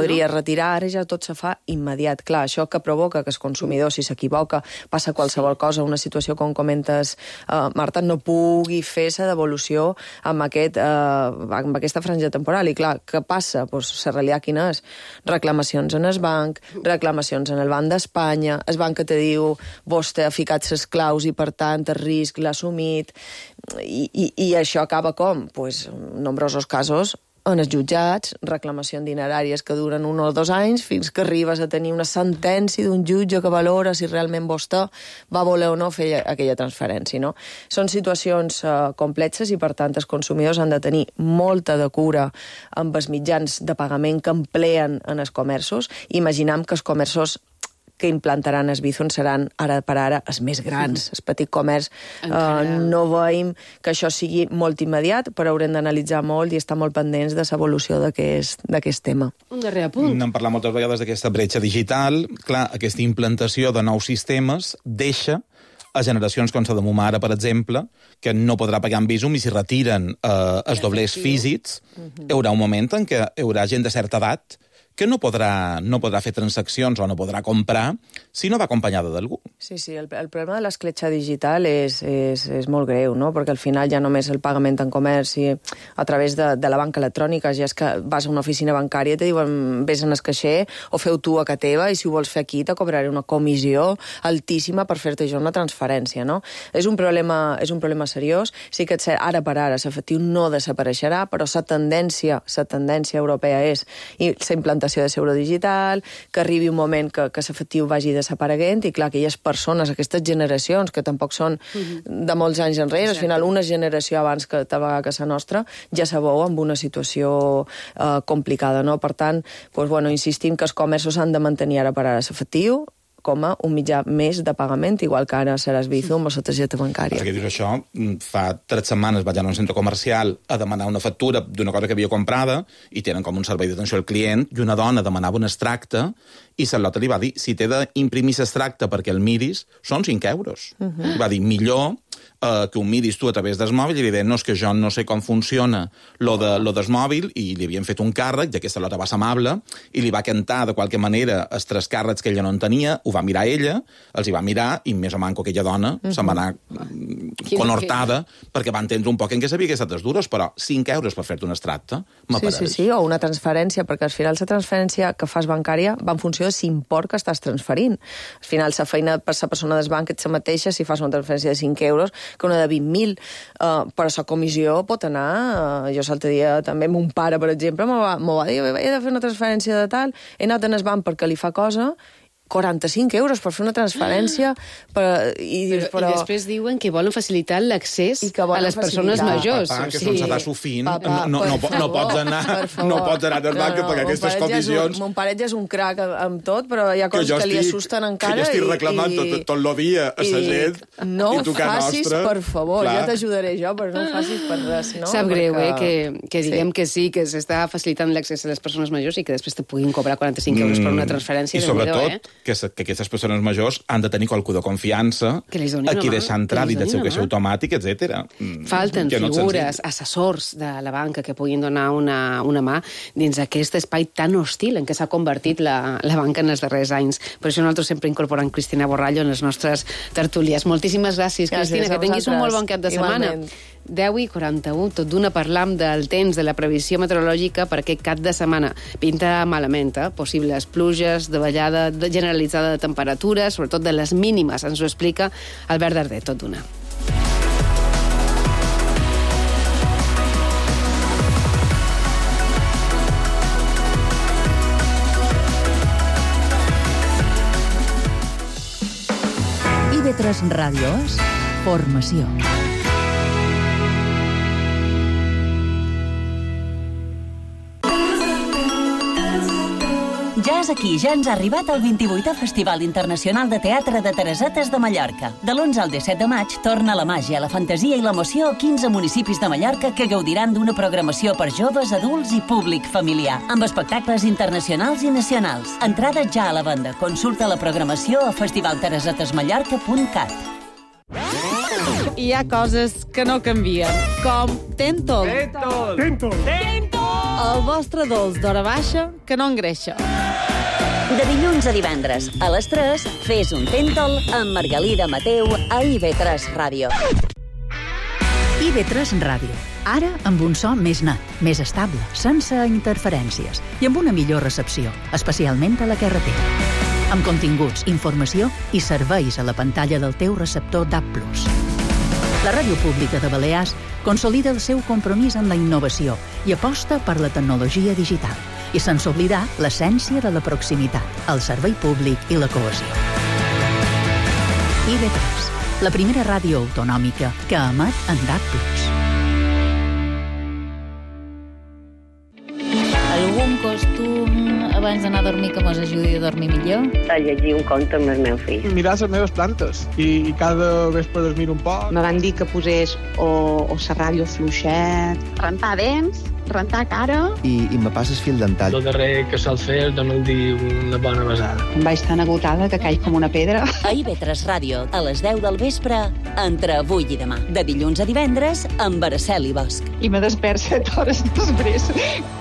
retirar, ara ja tot se fa immediat. Clar, això que provoca que el consumidor, si s'equivoca, passa qualsevol cosa, una situació, com comentes, uh, Marta, no pugui fer la devolució amb, aquest, uh, amb aquesta franja temporal. I clar, què passa? Pues, la realitat quina és? Reclamacions en el banc, reclamacions en el Banc d'Espanya, el banc que te diu vostè ha ficat ses claus i, per tant, el risc l'ha assumit. I, i, i això acaba com? Pues, en nombrosos casos, en els jutjats, reclamacions dineràries que duren un o dos anys fins que arribes a tenir una sentència d'un jutge que valora si realment vostè va voler o no fer aquella transferència. No? Són situacions uh, complexes i, per tant, els consumidors han de tenir molta de cura amb els mitjans de pagament que empleen en els comerços. Imaginem que els comerços que implantaran el Bizum seran, ara per ara, els més grans. El petit comerç eh, no veiem que això sigui molt immediat, però haurem d'analitzar molt i estar molt pendents de l'evolució d'aquest tema. Un darrer apunt. N'hem parlat moltes vegades d'aquesta bretxa digital. Clar, aquesta implantació de nous sistemes deixa a generacions com la de ma mare, per exemple, que no podrà pagar amb Bizum i si retiren eh, els doblers físics, uh-huh. hi haurà un moment en què hi haurà gent de certa edat que no podrà, no podrà fer transaccions o no podrà comprar si no va acompanyada d'algú. Sí, sí, el, el problema de l'escletxa digital és, és, és molt greu, no? Perquè al final ja només el pagament en comerç i a través de, de la banca electrònica, ja és que vas a una oficina bancària i te diuen vés en el caixer o feu tu a casa teva i si ho vols fer aquí te cobraré una comissió altíssima per fer-te jo una transferència, no? És un problema, és un problema seriós. Sí que ara per ara l'efectiu no desapareixerà, però la tendència, la tendència europea és i la de l'euro digital, que arribi un moment que, que l'efectiu vagi desapareguent i clar, aquelles persones, aquestes generacions que tampoc són de molts anys enrere, al final una generació abans que tal vegada que la nostra, ja sabeu amb una situació eh, complicada, no? Per tant, doncs, bueno, insistim que els comerços han de mantenir ara per ara l'efectiu com a un mitjà més de pagament, igual que ara seràs Bizum o la targeta bancària. Perquè dius això, fa tres setmanes vaig anar a un centre comercial a demanar una factura d'una cosa que havia comprada i tenen com un servei d'atenció al client i una dona demanava un extracte i Salota li va dir, si t'he d'imprimir l'extracte perquè el miris, són cinc euros. Uh-huh. Va dir, millor eh, que ho miris tu a través del mòbil i li deia, no, és que jo no sé com funciona lo, de, lo del mòbil i li havien fet un càrrec, ja que Salota va ser amable, i li va cantar de qualque manera els tres càrrecs que ella no en tenia, ho va mirar ella, els hi va mirar i més o manco aquella dona uh-huh. se'n va anar uh, conhortada perquè va entendre un poc en què sabia que aquestes dures, però cinc euros per fer-te un extracte m'apareix. Sí, sí, sí, o una transferència, perquè al final la transferència que fas bancària va en funció de l'import que estàs transferint. Al final, la feina per la persona del banc és la mateixa si fas una transferència de cinc euros que una de vint mil. Uh, però la comissió pot anar... Uh, jo l'altre dia també, mon pare, per exemple, m'ho va, va dir, he de fer una transferència de tal, he anat en el banc perquè li fa cosa... quaranta-cinc euros per fer una transferència per, i, però, però... i després diuen que volen facilitar l'accés a les persones majors. Papà, que o sigui... se'ns està sofint, no, no, no, no pots anar no pots anar al banc no, no, perquè aquestes comissions... Mon pare ja és un crac amb tot, però hi ha coses que, que li assusten encara. Que jo estic reclamant i, tot, tot el dia a la gent no i tu que facis, nostra. Per favor, Clar. ja t'ajudaré jo, però no facis per res. No? Sap greu, perquè... eh, que, que diguem sí. que sí, que s'està facilitant l'accés a les persones majors i que després te puguin cobrar quaranta-cinc euros per una transferència. I sobretot eh? que, que aquestes persones majors han de tenir qualcú de confiança a qui deixar entrar dins del seu caixer automàtic, etcètera. Falten no figures, assessors de la banca que puguin donar una, una mà dins aquest espai tan hostil en què s'ha convertit la, la banca en els darrers anys. Per això nosaltres sempre incorporem Cristina Borrallo en les nostres tertúlies. Moltíssimes gràcies, gràcies Cristina, que tinguis un molt bon cap de setmana. Igualment. deu i quaranta-u, tot d'una parlam del temps, de la previsió meteorològica per aquest cap de setmana. Pinta malament, eh? Possibles pluges, davallada generalitzada de temperatures, sobretot de les mínimes. Ens ho explica Albert Darder, tot d'una. I ve tres Ràdios, formació. Ja és aquí, ja ens ha arribat el vint-i-vuitè Festival Internacional de Teatre de Teresetes de Mallorca. De l'onze al disset de maig torna la màgia, la fantasia i l'emoció a quinze municipis de Mallorca que gaudiran d'una programació per joves, adults i públic familiar, amb espectacles internacionals i nacionals. Entrada ja a la venda. Consulta la programació a festival teresetes mallorca punt cat. Hi ha coses que no canvien, com Tentol. Tentol! Tentol! El vostre dolç d'hora baixa que no engreixa. De dilluns a divendres, a les tres, fes un Tentol amb Margalida Mateu a I V tres Ràdio. I V tres Ràdio. Ara amb un so més net, més estable, sense interferències i amb una millor recepció, especialment a la carretera. Amb continguts, informació i serveis a la pantalla del teu receptor D A B plus. La Ràdio Pública de Balears consolida el seu compromís amb la innovació i aposta per la tecnologia digital, i sense oblidar l'essència de la proximitat, el servei públic i la cohesió. I V tres, la primera ràdio autonòmica que emet en D A B plus. Algun costum abans d'anar a dormir que mos ajudi a dormir millor? A llegir un conte amb el meu fill. Mirar les meves plantes i, i cada vespre les miro un poc. Me van dir que posés o, o la ràdio fluixet. Rentar dents, rentar cara. I, i me passes fil dental. El darrer que sol fer és donar-li una bona besada. Em vaig tan agotada que caig com una pedra. A I V tres Ràdio, a les deu del vespre, entre avui i demà. De dilluns a divendres, amb Araceli Bosch. I me despert set hores després.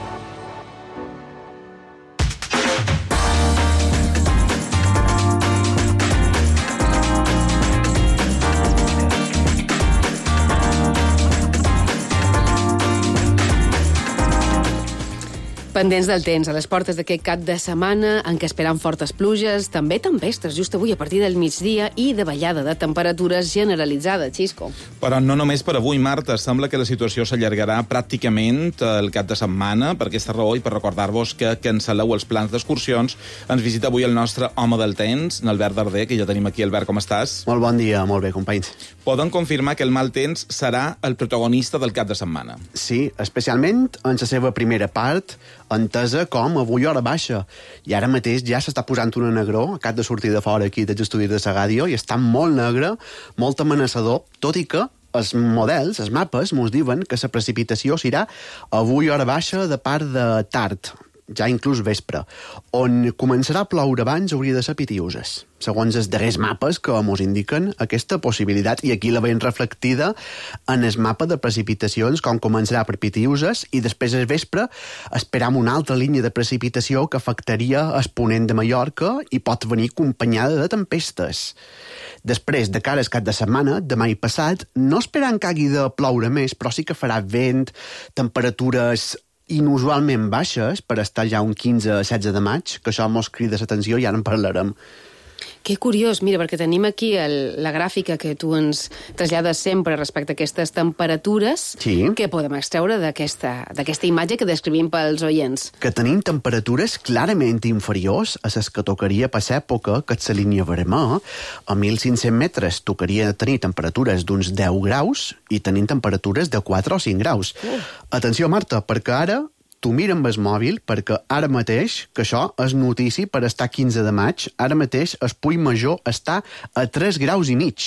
Pendents del temps, a les portes d'aquest cap de setmana en què esperam fortes pluges, també tempestes, just avui a partir del migdia, i de ballada de temperatures generalitzada, Xisco. Però no només per avui, Marta. Sembla que la situació s'allargarà pràcticament el cap de setmana. Per aquesta raó, i per recordar-vos que cancel·leu els plans d'excursions, ens visita avui el nostre home del temps, l'Albert Darder, que ja tenim aquí. Albert, com estàs? Molt bon dia, molt bé, companys. Poden confirmar que el mal temps serà el protagonista del cap de setmana? Sí, especialment en la seva primera part, entesa com avui hora baixa. I ara mateix ja s'està posant una negró, acabo de sortir de fora aquí dels estudis de la ràdio, i està molt negre, molt amenaçador, tot i que els models, els mapes, mos diuen que la precipitació serà avui hora baixa de part de tard, ja inclús vespre. On començarà a ploure abans hauria de ser Pitiuses, segons els darrers mapes que mos indiquen aquesta possibilitat, i aquí la veiem reflectida en el mapa de precipitacions, com començarà per Pitiuses, i després al vespre esperam una altra línia de precipitació que afectaria el ponent de Mallorca i pot venir acompanyada de tempestes. Després, de cara al cap de setmana, demà i passat, no esperant que hagi de ploure més, però sí que farà vent, temperatures inusualment baixes per estar ja un quinze a setze de maig, que això mos crida l'atenció i ara en parlarem. Que curiós, mira, perquè tenim aquí el, la gràfica que tu ens trasllades sempre respecte a aquestes temperatures, sí, que podem extreure d'aquesta d'aquesta imatge que descrivim pels oients. Que tenim temperatures clarament inferiors a les que tocaria per l'època, que és la línia vermella. A mil cinc-cents metres tocaria tenir temperatures d'uns deu graus i tenim temperatures de quatre o cinc graus. Uh. Atenció, Marta, perquè ara tu mira amb el mòbil, perquè ara mateix, que això és notícia per estar quinze de maig, ara mateix el Puig Major està a tres graus i mig.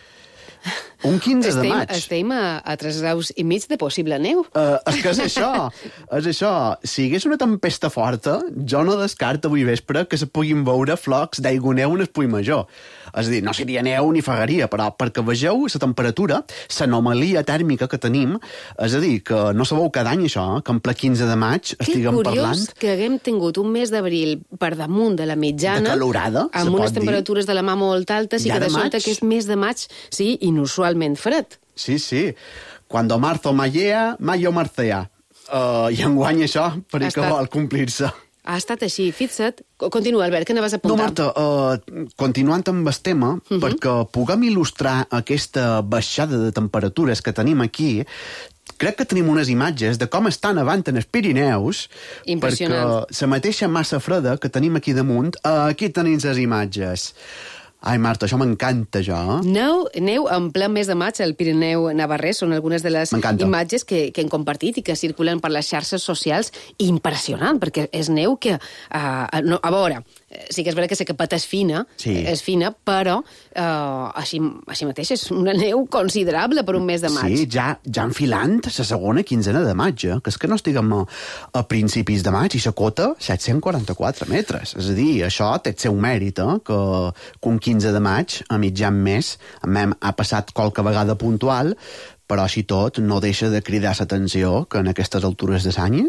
Un quinze estem, de maig. Estem a, a tres graus i mig de possible neu. Uh, és que és això, és això. Si hi hagués una tempesta forta, jo no descarto avui vespre que se puguin veure flocs d'aigua neu en el Puig Major. És a dir, no seria neu ni fagaria, però perquè vegeu la temperatura, l'anomalia tèrmica que tenim, és a dir, que no sabeu cada any això, que en ple quinze de maig estiguem parlant... Que curiós que haguem tingut un mes d'abril per damunt de la mitjana, de calorada, amb unes temperatures dir. de la mà molt altes, i ja que de sobte aquest mes de maig, sí, inusualment fred. Sí, sí. Cuando marzo mallea, mayo marcea. Uh, I enguany això, per que vol complir-se. Ha estat així. Fixa't. Continua, Albert, que anaves a apuntar. No, Marta, uh, continuant amb el tema, uh -huh. perquè puguem il·lustrar aquesta baixada de temperatures que tenim aquí, crec que tenim unes imatges de com estan avant en els Pirineus, impressionant, perquè la mateixa massa freda que tenim aquí damunt, uh, aquí tenim les imatges. Ai, Marta, això m'encanta, jo. Neu, neu en ple mes de maig al Pirineu Navarrès són algunes de les imatges que, que hem compartit i que circulen per les xarxes socials. Impressionant, perquè és neu que... Uh, no, a veure, sí que és veritat que la capeta és fina, sí. és fina, però uh, així, així mateix és una neu considerable per un mes de maig. Sí, ja, ja enfilant la segona quinzena de maig, eh? Que és que no estiguem a, a principis de maig i la cota set-cents quaranta-quatre metres. És a dir, això té el seu mèrit, eh? Que, que un quinze de maig, a mitjan mes, ha passat qualque vegada puntual, però així tot no deixa de cridar l'atenció que en aquestes altures de l'any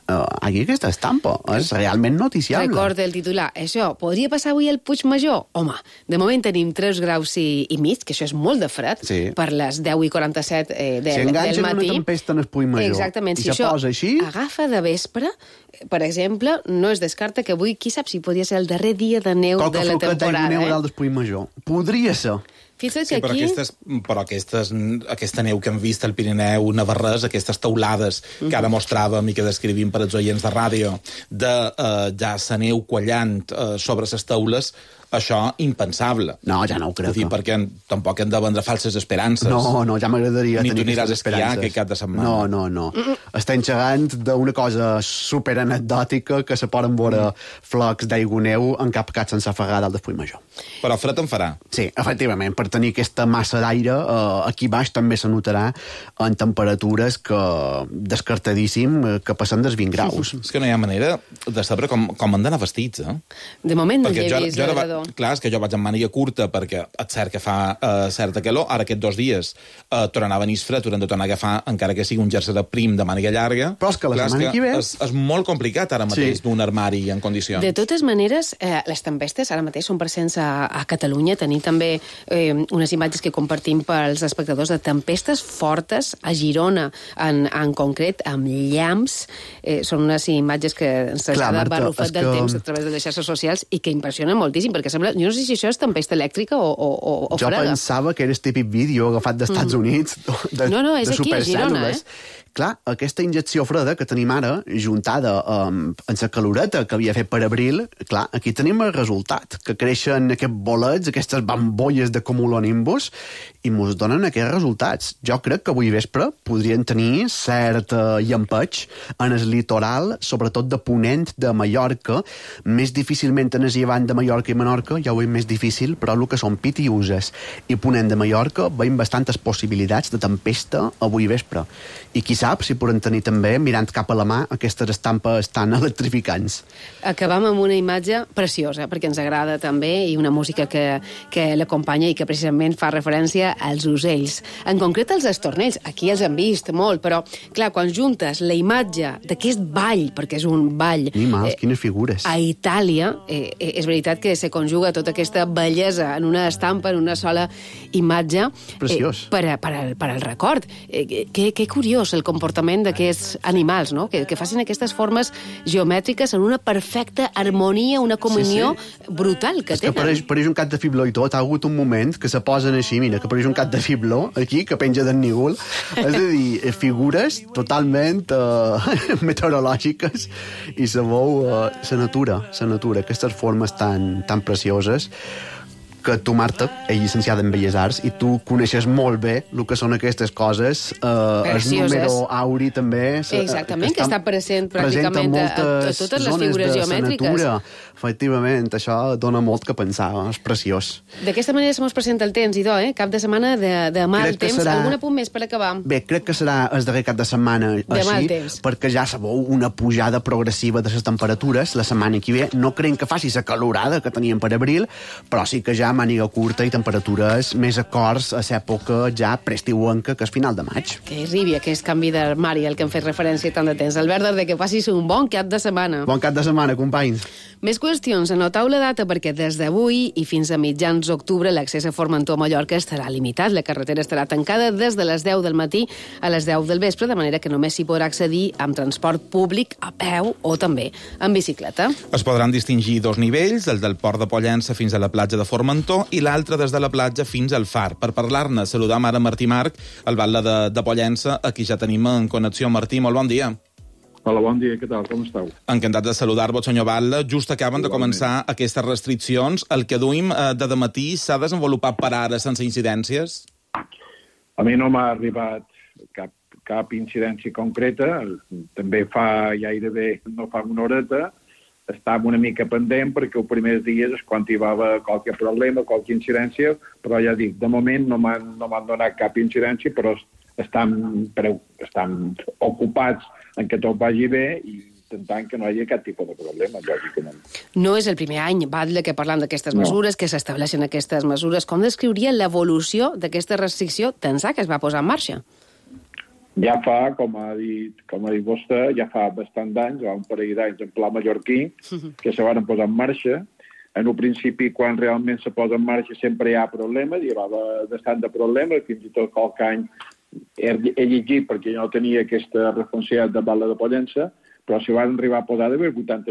uh, aquí aquesta estampa. És realment noticiable. Recorda el titular. Això, podria passar avui al Puigmajor? Home, de moment tenim tres graus i, i mig, que això és molt de fred, sí. per les deu i quaranta-set eh, del, si del matí. Si enganxen una tempesta en el Puigmajor exactament, i si se posa així... agafa de vespre, per exemple, no es descarta que avui, qui sap si podria ser el darrer dia de neu Qualque de la temporada. Qualque floquet eh? neu dalt del Puigmajor. Podria ser. Fixa't sí, que però, aquí... aquestes, però aquestes, aquesta neu que hem vist al Pirineu, Navarrès, aquestes teulades que ara mostràvem i que descrivim per als oients de ràdio, de eh, ja la neu quallant eh, sobre les teules, això impensable. No, ja no ho crec. Dir, perquè tampoc hem de vendre falses esperances. No, no, ja m'agradaria tenir Ni tu aniràs a esquiar aquest cap de setmana. No, no, no. Mm -mm. Estem xerrant d'una cosa superanecdòtica que se poden veure mm. flocs d'aigua neu en cap cat sense aferrar dalt del Puigmajor. Però fred en farà. Sí, efectivament. Per tenir aquesta massa d'aire, eh, aquí baix també se notarà en temperatures que descartadíssim que passen dels vint graus. És que no hi ha manera de saber com, com han d'anar vestits, eh? De moment no perquè hi he vist va, clar, és que jo vaig amb màniga curta perquè és cert que fa uh, certa calor. Ara aquests dos dies uh, tornarà a venir fred, haurem de tornar a agafar, encara que sigui un jersei de prim de màniga llarga. Però és que la clar, setmana que ve... És, és molt complicat ara mateix sí. d'un armari en condicions. De totes maneres, eh, les tempestes ara mateix són presents a, a Catalunya. Tenim també eh, unes imatges que compartim pels espectadors de tempestes fortes a Girona, en, en concret, amb llamps. Eh, són unes imatges que ens trasllada barrufat del que... temps a través de les xarxes socials i que impressionen moltíssim, perquè sembla... Jo no sé si això és tempesta elèctrica o, o, o jo freda. Jo pensava que era el típic vídeo agafat dels Estats mm. Units de, no, no, és de aquí, a Girona, eh? Clar, aquesta injecció freda que tenim ara, juntada um, amb la caloreta que havia fet per abril, clar, aquí tenim el resultat, que creixen aquests bolets, aquestes bambolles de cumulonimbus, i mos donen aquests resultats. Jo crec que avui vespre podrien tenir cert uh, llampeig en el litoral, sobretot de Ponent de Mallorca, més difícilment en el llevant de Mallorca i Menorca, ja ho és més difícil, però el que són Pitiuses i Ponent de Mallorca veiem bastantes possibilitats de tempesta avui vespre. I qui sap si podem tenir també, mirant cap a la mà, aquestes estampes tan electrificants. Acabam amb una imatge preciosa, perquè ens agrada també, i una música que, que l'acompanya i que precisament fa referència als ocells. En concret, als estornells. Aquí els hem vist molt, però, clar, quan juntes la imatge d'aquest ball, perquè és un ball... Animals, eh, quines figures. A Itàlia, eh, és veritat que se conjuga tota aquesta bellesa en una estampa, en una sola imatge. Preciós. Eh, per, a, per, al, per al record. Eh, que, que curiós el comportament d'aquests animals, no? Que, que facin aquestes formes geomètriques en una perfecta harmonia, una comunió sí, sí. brutal que és tenen. Que pareix, pareix un cat de fibló i tot. Ha hagut un moment que se posen així, mira, que pareix un cat de fibló aquí, que penja del nígol. És a dir, figures totalment uh, meteorològiques i se veu uh, la natura, la natura, aquestes formes tan, tan precioses que tu, Marta, ets llicenciada en Belles Arts i tu coneixes molt bé el que són aquestes coses. Uh, el número auri també... Exactament, que, que està present pràcticament a, a totes les figures geomètriques. Efectivament, això dona molt que pensar, és preciós. D'aquesta manera se mos presenta el temps, idò, eh? Cap de setmana de, de mal temps. Serà... Algun apunt més per acabar? Bé, crec que serà el darrer cap de setmana de així, perquè ja sabeu una pujada progressiva de les temperatures la setmana que ve. No creiem que faci la calorada que teníem per abril, però sí que ja màniga curta i temperatures més acords a l'època ja preestiuenca, que és final de maig. Que arribi aquest canvi d'armari al que hem fet referència tant de temps. Albert, de que passis un bon cap de setmana. Bon cap de setmana, companys. Més qüestions. Anotau la data perquè des d'avui i fins a mitjans d'octubre l'accés a Formentor a Mallorca estarà limitat. La carretera estarà tancada des de les deu del matí a les deu del vespre, de manera que només s'hi podrà accedir amb transport públic, a peu o també en bicicleta. Es podran distingir dos nivells, el del port de Pollença fins a la platja de Formentor i l'altre des de la platja fins al far. Per parlar-ne, saludam ara Martí Marc, el batlle de, de Pollença, aquí ja tenim en connexió. Martí, molt bon dia. Hola, bon dia, què tal, com esteu? Encantat de saludar-vos, senyor batlle. Just acaben de començar aquestes restriccions. El que duim eh, de dematí s'ha desenvolupat per ara sense incidències? A mi no m'ha arribat cap, cap incidència concreta. També fa gairebé, no fa una horeta, estava una mica pendent perquè els primers dies és quan hi va haver qualque problema, qualque incidència, però ja dic, de moment no m'han no m'han donat cap incidència, però estan, estan ocupats en que tot vagi bé i intentant que no hi hagi cap tipus de problema, lògicament. No és el primer any, batlle, que parlant d'aquestes no. mesures, que s'estableixen aquestes mesures. Com descriuria l'evolució d'aquesta restricció d'ençà que es va posar en marxa? Ja fa, com ha dit, com ha dit vostè, ja fa bastant d'anys, un parell d'anys en pla mallorquí, que se van posar en marxa. En un principi, quan realment se posa en marxa, sempre hi ha problemes, hi va bastant de problemes, fins i tot qualque any he, he llegit, perquè jo no tenia aquesta responsabilitat de Bala de Pollença, però s'hi van arribar a posar d'haver vuitanta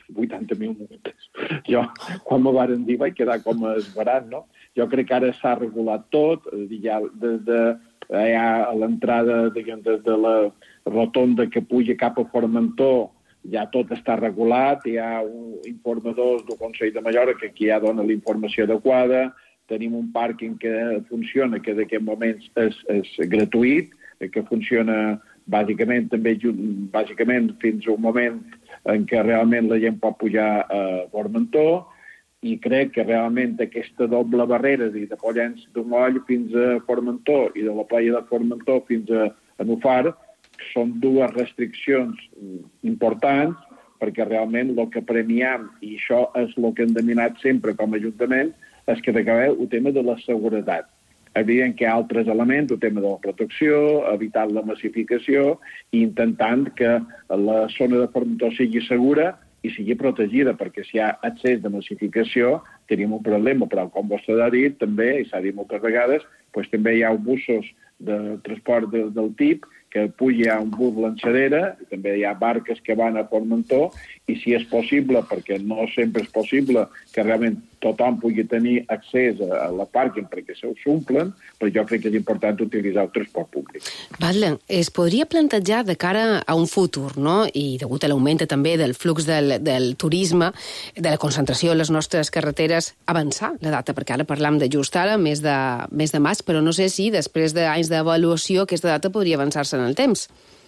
mil multes. Jo, quan m'ho van dir, vaig quedar com esverat, no? Jo crec que ara s'ha regulat tot, ja des de ja a l'entrada, diguem, des de la rotonda que puja cap a Formentor, ja tot està regulat, hi ha un informadors del Consell de Mallorca que ja dona la informació adequada, tenim un pàrquing que funciona, que d'aquest moments és, és gratuït, que funciona bàsicament també bàsicament fins a un moment en què realment la gent pot pujar a Formentor, i crec que realment aquesta doble barrera de Pollença de Moll fins a Formentor i de la playa de Formentor fins a, a Nufar són dues restriccions importants, perquè realment el que premiam, i això és el que hem demanat sempre com a Ajuntament, és que d'acabeu el tema de la seguretat. Evident que hi ha altres elements, el tema de la protecció, evitar la massificació i intentant que la zona de Formentor sigui segura i sigui protegida, perquè si hi ha excés de massificació tenim un problema, però com vostè ha dit també, i s'ha dit moltes vegades, doncs també hi ha busos de transport de, del tip que puja un bus lançadera, també hi ha barques que van a Formentor, i si és possible, perquè no sempre és possible que realment tothom pugui tenir accés a, a la pàrquing perquè se s'omplen, però jo crec que és important utilitzar el transport públic. Batlle, es podria plantejar de cara a un futur, no? I degut a l'augment també del flux del, del turisme, de la concentració a les nostres carreteres, avançar la data, perquè ara parlam de just ara, mes de, mes de març, però no sé si després d'anys d'avaluació aquesta data podria avançar-se en el temps.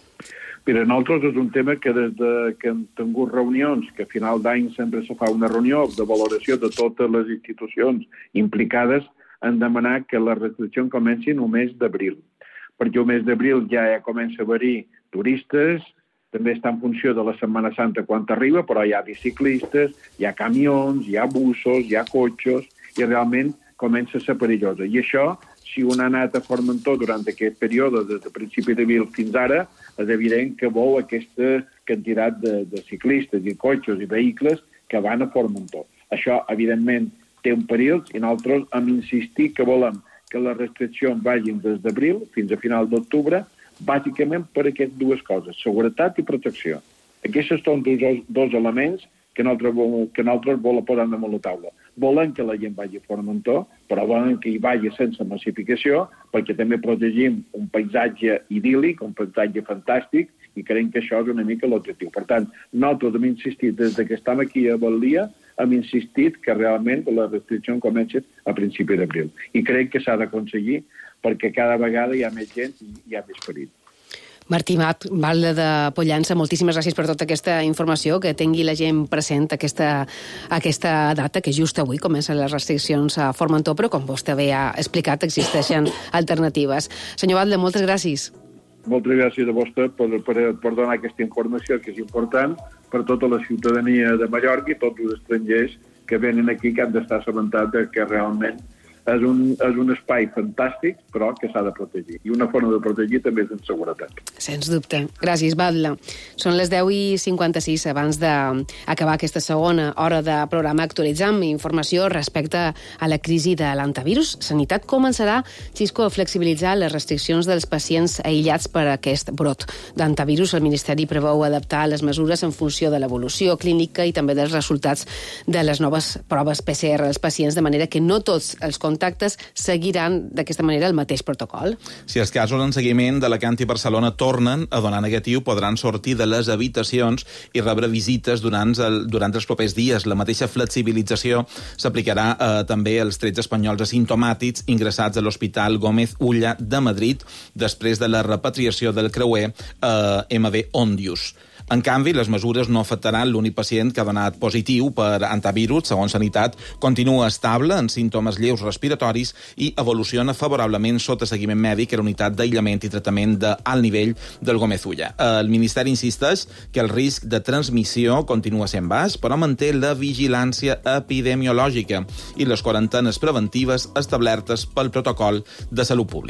Mira, nosaltres és un tema que des de que hem tingut reunions, que a final d'any sempre se fa una reunió de valoració de totes les institucions implicades, en demanar que les restriccions comencin el mes d'abril. Perquè el mes d'abril ja, ja comença a haver-hi turistes, també està en funció de la Setmana Santa quan arriba, però hi ha biciclistes, hi ha camions, hi ha busos, hi ha cotxes, i realment comença a ser perillosa. I això, si un ha anat a Formentor durant aquest període, des de principi d'abril fins ara, és evident que veu aquesta quantitat de, de ciclistes i cotxes i vehicles que van a Formentor. Això, evidentment, té un perill, i nosaltres hem insistit que volem que les restriccions vagin des d'abril fins a final d'octubre, bàsicament per aquestes dues coses, seguretat i protecció. Aquests són dos, dos elements que nosaltres, que nosaltres volem posar damunt la taula. Volen que la gent vagi a Formentor, però volen que hi vagi sense massificació, perquè també protegim un paisatge idíl·lic, un paisatge fantàstic, i creiem que això és una mica l'objectiu. Per tant, nosaltres hem insistit, des que estem aquí a Balia, hem insistit que realment la restricció comença a principi d'abril. I crec que s'ha d'aconseguir, perquè cada vegada hi ha més gent i hi ha més perill. Martí Mat, Batlle de Pollença, moltíssimes gràcies per tota aquesta informació, que tingui la gent present aquesta, aquesta data, que just avui comencen les restriccions a Formentor, però com vostè bé ha explicat, existeixen alternatives. Senyor Batlle, moltes gràcies. Moltes gràcies a vostè per, per, per donar aquesta informació, que és important per tota la ciutadania de Mallorca i tots els estrangers que venen aquí, que han d'estar assabentats que realment és un, és un espai fantàstic, però que s'ha de protegir. I una forma de protegir també és en seguretat. Sens dubte. Gràcies, Batlle. Són les deu i cinquanta-sis. Abans d'acabar aquesta segona hora de programa, actualitzam informació respecte a la crisi de l'antivirus. Sanitat començarà, Xisco, a flexibilitzar les restriccions dels pacients aïllats per aquest brot d'antivirus. El Ministeri preveu adaptar les mesures en funció de l'evolució clínica i també dels resultats de les noves proves P C R als pacients, de manera que no tots els contactes seguiran d'aquesta manera el mateix protocol. Si els casos en seguiment d'Alacant i Barcelona tornen a donar negatiu, podran sortir de les habitacions i rebre visites durant, el, durant els propers dies. La mateixa flexibilització s'aplicarà eh, també als tretze espanyols asimptomàtics ingressats a l'Hospital Gómez Ulla de Madrid després de la repatriació del creuer eh, M V Ondius. En canvi, les mesures no afectaran l'únic pacient que ha donat positiu per antivirus. Segons Sanitat, continua estable en símptomes lleus respiratoris i evoluciona favorablement sota seguiment mèdic a la unitat d'aïllament i tractament d'alt nivell del Gómez Ulla. El Ministeri insisteix que el risc de transmissió continua sent baix, però manté la vigilància epidemiològica i les quarantenes preventives establertes pel protocol de salut pública.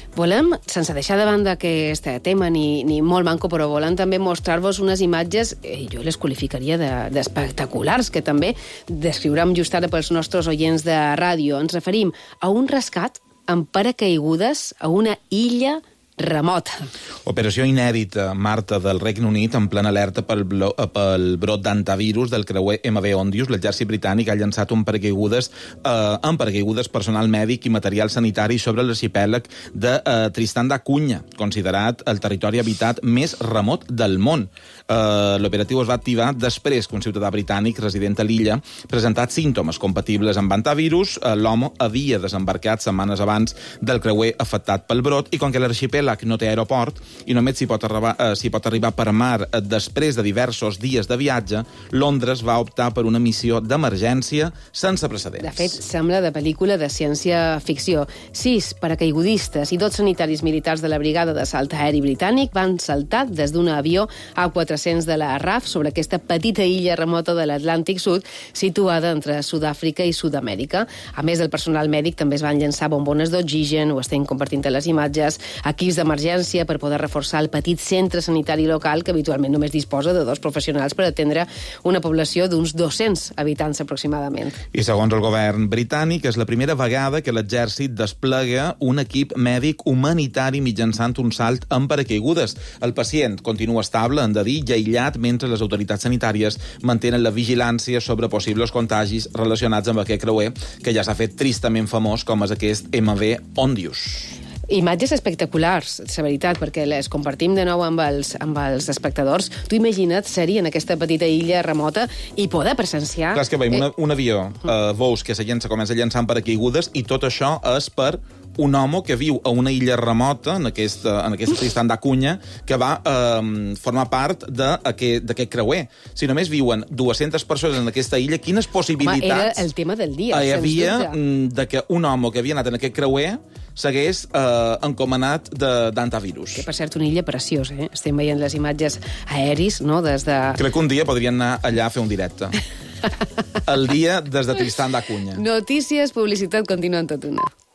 Volem, sense deixar de banda aquest tema ni, ni molt manco, però volem també mostrar-vos unes imatges, eh, jo les qualificaria d'espectaculars, de, que també descriurem just ara pels nostres oients de ràdio. Ens referim a un rescat amb paracaigudes a una illa remota. Operació inèdita, Marta, del Regne Unit, en plena alerta pel, blo, pel brot d'antivirus del creuer ema ve Ondius. L'exèrcit britànic ha llançat un paracaigudes, eh, amb paracaigudes personal mèdic i material sanitari sobre l'arxipèlag de eh, Tristan da Cunha, considerat el territori habitat més remot del món. Eh, L'operatiu es va activar després que un ciutadà britànic resident a l'illa presentat símptomes compatibles amb antivirus. Eh, L'home havia desembarcat setmanes abans del creuer afectat pel brot i com que l'arxipèlag no té aeroport i només s'hi pot, arribar, eh, s'hi pot arribar per mar eh, després de diversos dies de viatge, Londres va optar per una missió d'emergència sense precedents. De fet, sembla de pel·lícula de ciència-ficció. Sis paracaigudistes i dos sanitaris militars de la brigada de salt aeri britànic van saltar des d'un avió A quatre-cents de la R A F sobre aquesta petita illa remota de l'Atlàntic Sud situada entre Sud-àfrica i Sud-amèrica. A més del personal mèdic, també es van llançar bombones d'oxigen, ho estem compartint a les imatges, equips d'emergència per poder reforçar el petit centre sanitari local que habitualment només disposa de dos professionals per atendre una població d'uns dos-cents habitants aproximadament. I segons el govern britànic, és la primera vegada que l'exèrcit desplega un equip mèdic humanitari mitjançant un salt amb paracaigudes. El pacient continua estable, han de dir, i aïllat, mentre les autoritats sanitàries mantenen la vigilància sobre possibles contagis relacionats amb aquest creuer que ja s'ha fet tristament famós com és aquest ema ve Ondius. Imatges espectaculars, la veritat, perquè les compartim de nou amb els, amb els espectadors. Tu imagina't ser-hi en aquesta petita illa remota i poder presenciar... Clar, és que veiem eh... una, un avió, eh, veus que se llença, comença llançant paracaigudes i tot això és per un home que viu a una illa remota, en aquesta, en aquesta Tristan da Cunha, que va eh, formar part d'aquest creuer. Si només viuen dues-centes persones en aquesta illa, quines possibilitats... Home, era el tema del dia, hi sens havia dubte. De que un home que havia anat en aquest creuer s'hagués eh, encomanat d'antivirus. Que, per cert, una illa preciosa, eh? Estem veient les imatges aeris, no?, des de... Crec que un dia podrien anar allà a fer un directe. El dia des de Tristan da Cunha. Notícies, publicitat, continuen tot una.